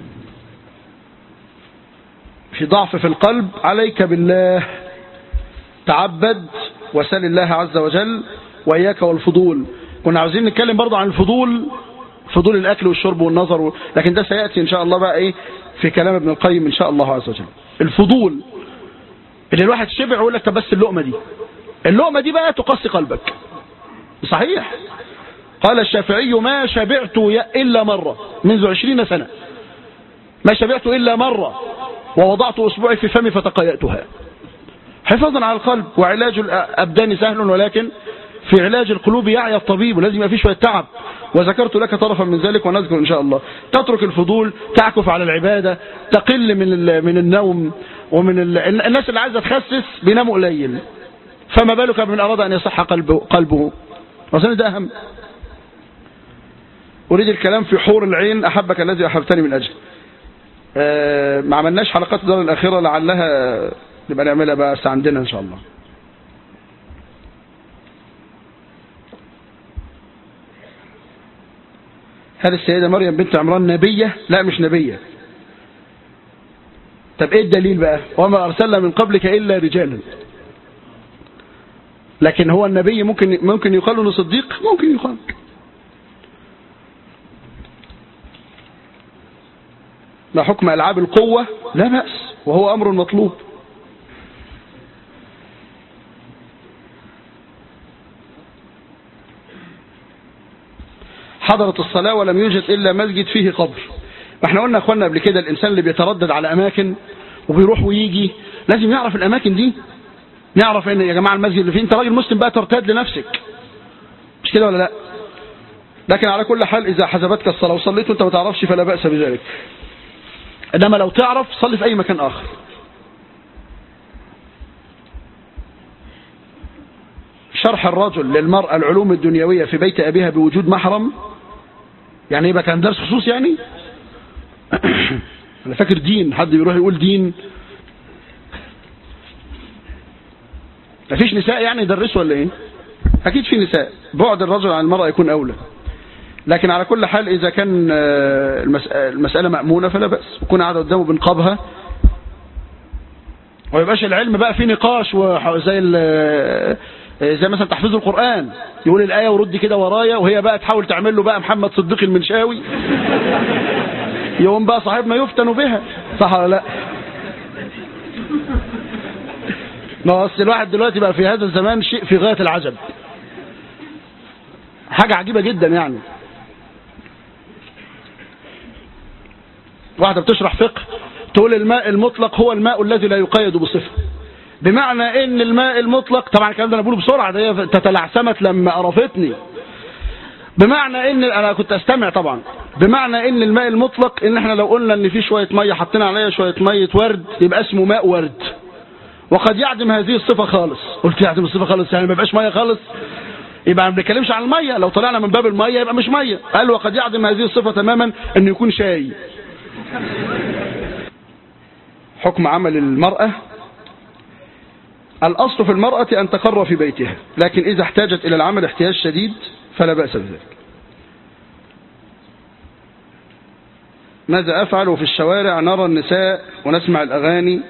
في ضعف في القلب عليك بالله، تعبد وسل الله عز وجل، وإياك والفضول. كنا عاوزين نتكلم برضو عن الفضول، فضول الأكل والشرب والنظر، لكن ده سيأتي إن شاء الله بقى في كلام ابن القيم إن شاء الله عز وجل. الفضول اللي الواحد شبع ويقول لك طب بس اللقمة دي بقى تقسي قلبك، صحيح. قال الشافعي ما شبعت إلا مرة منذ 20 سنة، ما شبعت إلا مرة ووضعت أصبعي في فمي فتقيأتها، حفاظا على القلب. وعلاج الأبدان سهل، ولكن في علاج القلوب يعي الطبيب، ولازم يبقى فيه شوية تعب، وذكرت لك طرفا من ذلك ونذكر إن شاء الله. تترك الفضول، تعكف على العبادة، تقل من النوم، ومن الناس اللي عايزة تخسس بيناموا قليل، فما بالك بمن أراد أن يصح قلبه. أصلا ده أهم. أريد الكلام في حور العين أحبك الذي أحبتني من أجل. ما عملناش حلقات الدار الأخيرة، لعلها نبقى نعملها بس عندنا إن شاء الله. هل السيدة مريم بنت عمران نبية؟ لا مش نبية. طب ايه الدليل بقى؟ وما أرسلنا من قبلك إلا رجالا. لكن هو النبي ممكن يقال له صديق، ممكن يقال. ما حكم ألعاب القوة؟ لا بأس، وهو أمر مطلوب. حضرت الصلاة ولم يوجد إلا مسجد فيه قبر. ما احنا قلنا يا اخوانا قبل كده، الإنسان اللي بيتردد على أماكن وبيروح ويجي لازم يعرف الأماكن دي، يعرف ان يا جماعة المسجد اللي فيه، انت راجل مسلم بقى ترتاد لنفسك، مش كده ولا لا؟ لكن على كل حال إذا حسبتك الصلاة وصليت وانت ما تعرفش فلا بأس بذلك. إنما لو تعرف صلي في أي مكان آخر. شرح الرجل للمرأة العلوم الدنيوية في بيت أبيها بوجود محرم، يعني يبقى كان درس خصوص يعني؟ أنا فاكر دين، حد بيروح يقول دين. مفيش نساء يعني يدرسوا ولا ايه؟ أكيد في نساء. بعد الرجل عن المرأة يكون أولى. لكن على كل حال إذا كان المسألة مأمونة فلا بأس، وكون قاعد قدامه بنقابها، ويبقاش العلم بقى فيه نقاش زي مثلا تحفيظ القرآن، يقول الآية ورد كده ورايا، وهي بقى تحاول تعمل له بقى محمد صديق المنشاوي، يوم بقى صاحبنا يفتن بها، صح ولا لا؟ بس الواحد دلوقتي بقى في هذا الزمان شيء في غاية العجب، حاجة عجيبة جدا يعني. واحدة بتشرح فقه تقول الماء المطلق هو الماء الذي لا يقيد بصفة، بمعنى ان الماء المطلق، طبعا الكلام ده انا بقوله بسرعة، ده تتلعثمت لما قرفتني، بمعنى ان انا كنت استمع طبعا، بمعنى ان الماء المطلق ان احنا لو قلنا ان في شوية مية حطينا عليها شوية مية ورد يبقى اسمه ماء ورد، وقد يعدم هذه الصفة خالص. قلت يعدم الصفة خالص يعني ما يبقاش مية خالص، يبقى ما بنتكلمش عن المية، لو طلعنا من باب المية يبقى مش مية. قال وقد يعدم هذه الصفة تماما انه يكون شاي. حكم عمل المرأة. الأصل في المرأة أن تقر في بيتها، لكن إذا احتاجت إلى العمل احتياج شديد فلا بأس بذلك. ماذا أفعل في الشوارع؟ نرى النساء ونسمع الأغاني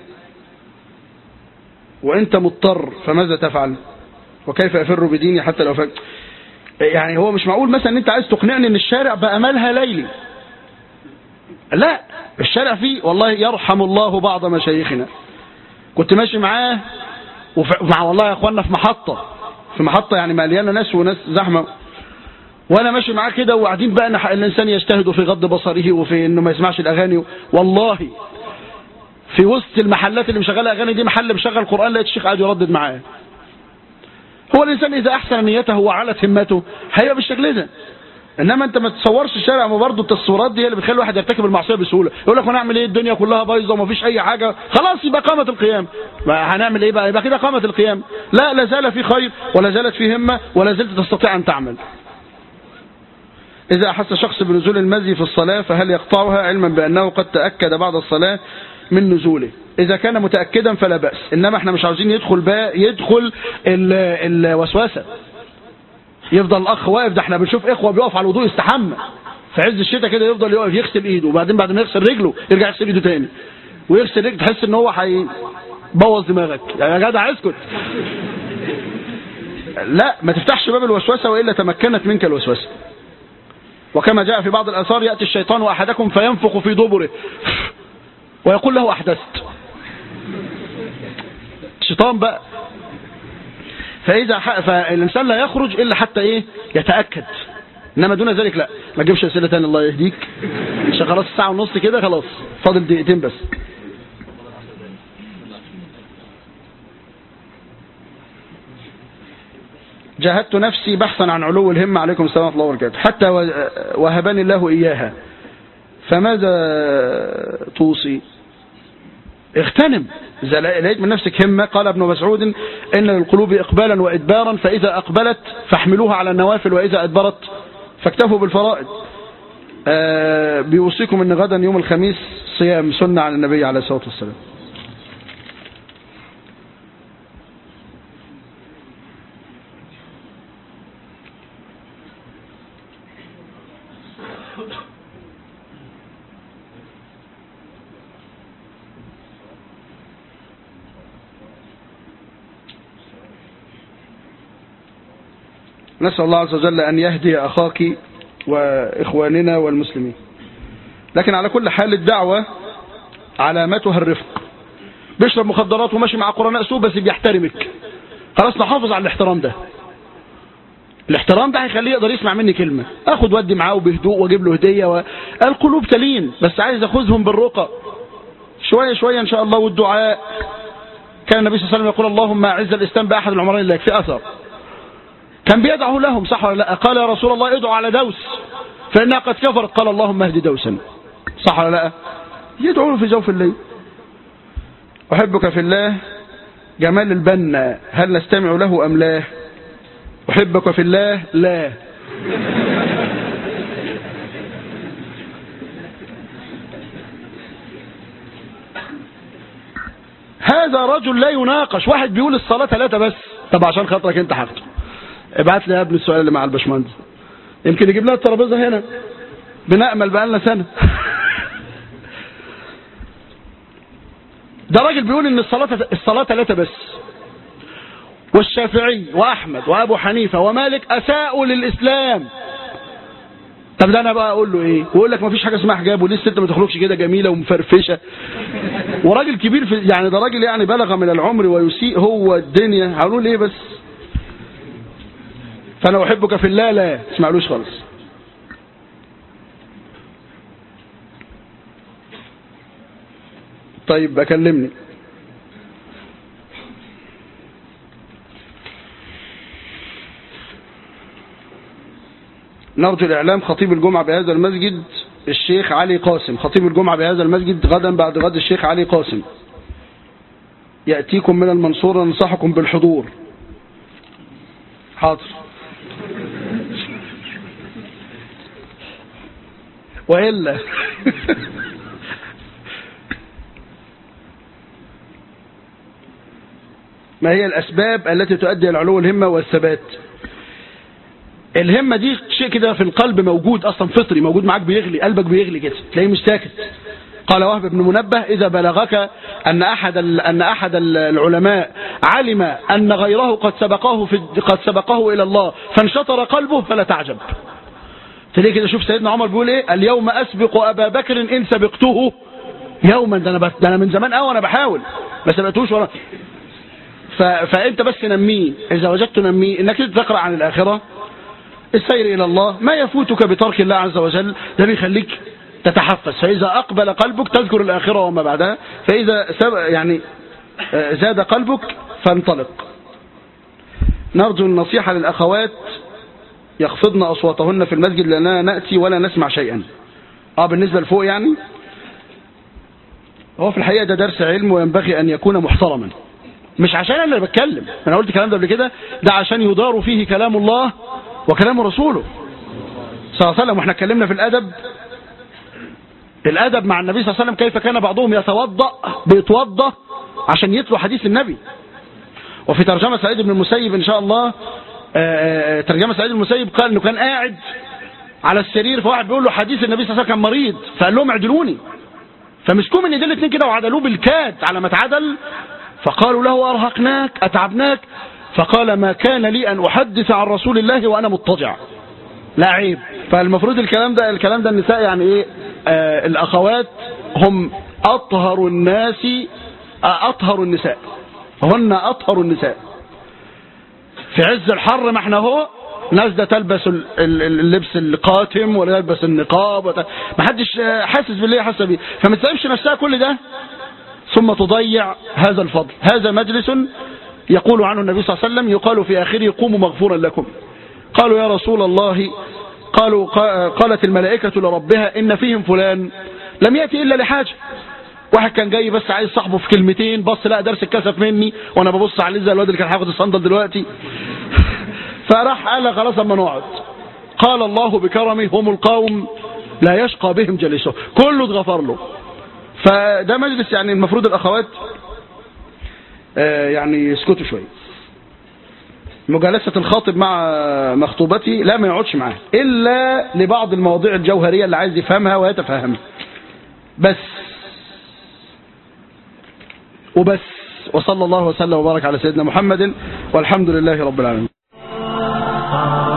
وأنت مضطر، فماذا تفعل؟ وكيف أفر بديني حتى لو فجأة؟ يعني هو مش معقول مثلا ان انت عايز تقنعني ان الشارع بقى مالها ليلي. لا، الشارع فيه والله يرحم الله بعض مشايخنا، كنت ماشي معاه ومع والله يا اخوانا في محطة يعني مليانة ناس وناس زحمة، وانا ماشي معاه كده وقاعدين بقى الانسان يجتهد في غض بصره وفي انه ما يسمعش الاغاني. والله في وسط المحلات اللي مشغله اغاني دي محل مشغل قرآن، لقيت الشيخ قاعد يردد معاه. هو الانسان اذا احسن نيته وعلت همته هيبقى بالشكل ده. انما انت ما تصورش الشارع، ما برضه التصويرات دي هي اللي بتخلي الواحد يرتكب المعصيه بسهوله. يقول لك هنعمل ايه؟ الدنيا كلها بايظه وما فيش اي حاجه، خلاص يبقى قامت القيام. هنعمل ايه بقى؟ يبقى كده قامت القيام. لا، لا زال في خير ولا زالت في همه ولا زلت تستطيع ان تعمل. اذا احس شخص بنزول المزي في الصلاه فهل يقطعها علما بانه قد تاكد بعد الصلاه من نزوله؟ إذا كان متأكدا فلا بأس، إنما احنا مش عاوزين يدخل الوسوسة، يفضل الأخ واقف. ده احنا بنشوف إخوة بيقف على الوضوء يستحمى في عز الشتاء كده، يفضل يقف يغسل إيده، وبعدين بعد ما يغسل رجله يرجع يغسل إيده تاني ويغسل رجله، تحس إن هو هيبوظ دماغك يا جدع اسكت. لا، ما تفتحش باب الوسوسة وإلا تمكنت منك الوسوسة. وكما جاء في بعض الآثار يأتي الشيطان أحدكم فينفخ في دبره ويقول له أحدثت. الشيطان بقى. فالإنسان لا يخرج إلا حتى يتأكد، إنما دون ذلك لا. ما تجيبش أسئلة تاني الله يهديك، عشان خلاص الساعة ونص كده، خلاص فاضل دقيقتين بس. جاهدت نفسي بحثا عن علو الهمة، عليكم السلام ورحمة الله وبركاته، حتى وهبني الله إياها، فماذا توصي؟ اغتنم. إذا لقيت من نفسك همة، قال ابن مسعود إن للقلوب إقبالا وإدبارا، فإذا أقبلت فاحملوها على النوافل، وإذا أدبرت فاكتفوا بالفرائض. بيوصيكم أن غدا يوم الخميس صيام سنة عن النبي عليه الصلاة والسلام. نسأل الله عز وجل أن يهدي أخاك وإخواننا والمسلمين. لكن على كل حال الدعوة علامتها الرفق. بيشرب مخدرات وماشي مع قرناء سوء بس بيحترمك، خلاص نحافظ على الاحترام ده. الاحترام ده هيخليه يقدر يسمع مني كلمة، اخد ودي معاه بهدوء واجيب له هدية القلوب تلين، بس عايز اخذهم بالرقى شوية شوية ان شاء الله. والدعاء كان النبي صلى الله عليه وسلم يقول اللهم اعز الاسلام باحد العمرين لا يكفي اثر. كان بيدعو لهم صح ولا لا؟ قال يا رسول الله ادعو على دوس فإنها قد كفرت، قال اللهم اهد دوسا، صح ولا لا؟ يدعو له في جوف الليل. أحبك في الله. جمال البنا هل نستمع له أم لا؟ أحبك في الله لا. هذا رجل لا يناقش. واحد بيقول الصلاة 3 بس، طب عشان خاطرك انت حاجته ابعت لي يا ابني السؤال اللي مع الباشمهندس، يمكن يجيب لنا الترابيزه هنا، بنأمل بقالنا سنة. ده راجل بيقول ان الصلاة 3 بس، والشافعي وأحمد وأبو حنيفة ومالك أساءوا للإسلام. طب ده أنا بقى أقول له إيه؟ ويقول لك ما فيش حاجة اسمها حجاب، وليه الست ما تخرجش كده جميلة ومفرفشة، وراجل كبير في يعني، ده راجل يعني بلغ من العمر ويسيء هو الدنيا، هنقول إيه بس؟ فأنا أحبك في الله لا اسمعلوش خالص. طيب بكلمني. نرجو الإعلام خطيب الجمعة بهذا المسجد الشيخ علي قاسم، خطيب الجمعة بهذا المسجد غدا بعد غد الشيخ علي قاسم يأتيكم من المنصورة، ننصحكم بالحضور. حاضر. وإلا ما هي الأسباب التي تؤدي العلو الهمة والثبات؟ الهمة دي شيء كده في القلب موجود أصلا، فطري موجود معاك، بيغلي قلبك، بيغلي كده تلاقيه مش ساكت. قال وهب بن منبه إذا بلغك أن أحد العلماء علم أن غيره قد سبقه إلى الله فانشطر قلبه فلا تعجب. تلاقيه كده. شوف سيدنا عمر بيقول إيه؟ اليوم أسبق أبا بكر إن سبقته يوما. ده أنا من زمان قوي أنا بحاول ما سبقتوش ولا. فأنت بس نميه، إذا وجدت نميه إنك تقرأ عن الآخرة، السير إلى الله، ما يفوتك بترك الله عز وجل، ده بيخليك تتحفز. فإذا أقبل قلبك تذكر الآخرة وما بعدها، فإذا يعني زاد قلبك فانطلق. نرجو النصيحة للأخوات يخفضن أصواتهن في المسجد لأننا نأتي ولا نسمع شيئا. بالنسبة لفوق يعني، هو في الحقيقة ده درس علم وينبغي أن يكون محترما، مش عشان أنا اللي بتكلم، أنا قلت الكلام ده قبل كده، ده عشان يدار فيه كلام الله وكلام رسوله صلى الله عليه وسلم. واحنا اتكلمنا في الأدب مع النبي صلى الله عليه وسلم، كيف كان بعضهم بيتوضأ عشان يتلو حديث النبي. وفي ترجمة سعيد بن المسيب إن شاء الله، ترجمة سعيد بن المسيب قال إنه كان قاعد على السرير، فواحد بيقول له حديث النبي صلى الله عليه وسلم كان مريض، فقال لهم اعدلوني، فمسكوه من ايدين الاثنين كده وعدلوه بالكاد. على ما اتعدل فقالوا له أرهقناك أتعبناك، فقال ما كان لي أن أحدث عن رسول الله وأنا مضطجع، لا عيب. فالمفروض الكلام ده النساء يعني ايه، الأخوات هم أطهر الناس، أطهر النساء، هن أطهر النساء. في عز الحر ما احنا هو ناس ده تلبس اللبس القاتم ولا يلبس النقاب، ما حدش حاسس باللي حاسه بيه، فما تسيبش نفسها كل ده ثم تضيع هذا الفضل. هذا مجلس يقول عنه النبي صلى الله عليه وسلم، يقال في آخره قوموا مغفورا لكم. قالوا يا رسول الله، قالت الملائكة لربها إن فيهم فلان لم يأتي إلا لحاجة، واحد كان جاي بس عايز صاحبه في كلمتين، بص لا درس اتكسف مني وانا ببص عليه زي الواد اللي كان هياخد الصندل دلوقتي. فراح قال خلاص اما نقعد. قال الله بكرمه هم القوم لا يشقى بهم جلسه، كله اتغفر له. فده مجلس يعني المفروض الاخوات يعني يسكتوا شويه. مجالسة الخاطب مع مخطوبتي لا، ما يقعدش معاه الا لبعض المواضيع الجوهريه اللي عايز يفهمها ويتفهمها بس وبس. وصلى الله وسلم وبارك على سيدنا محمد والحمد لله رب العالمين.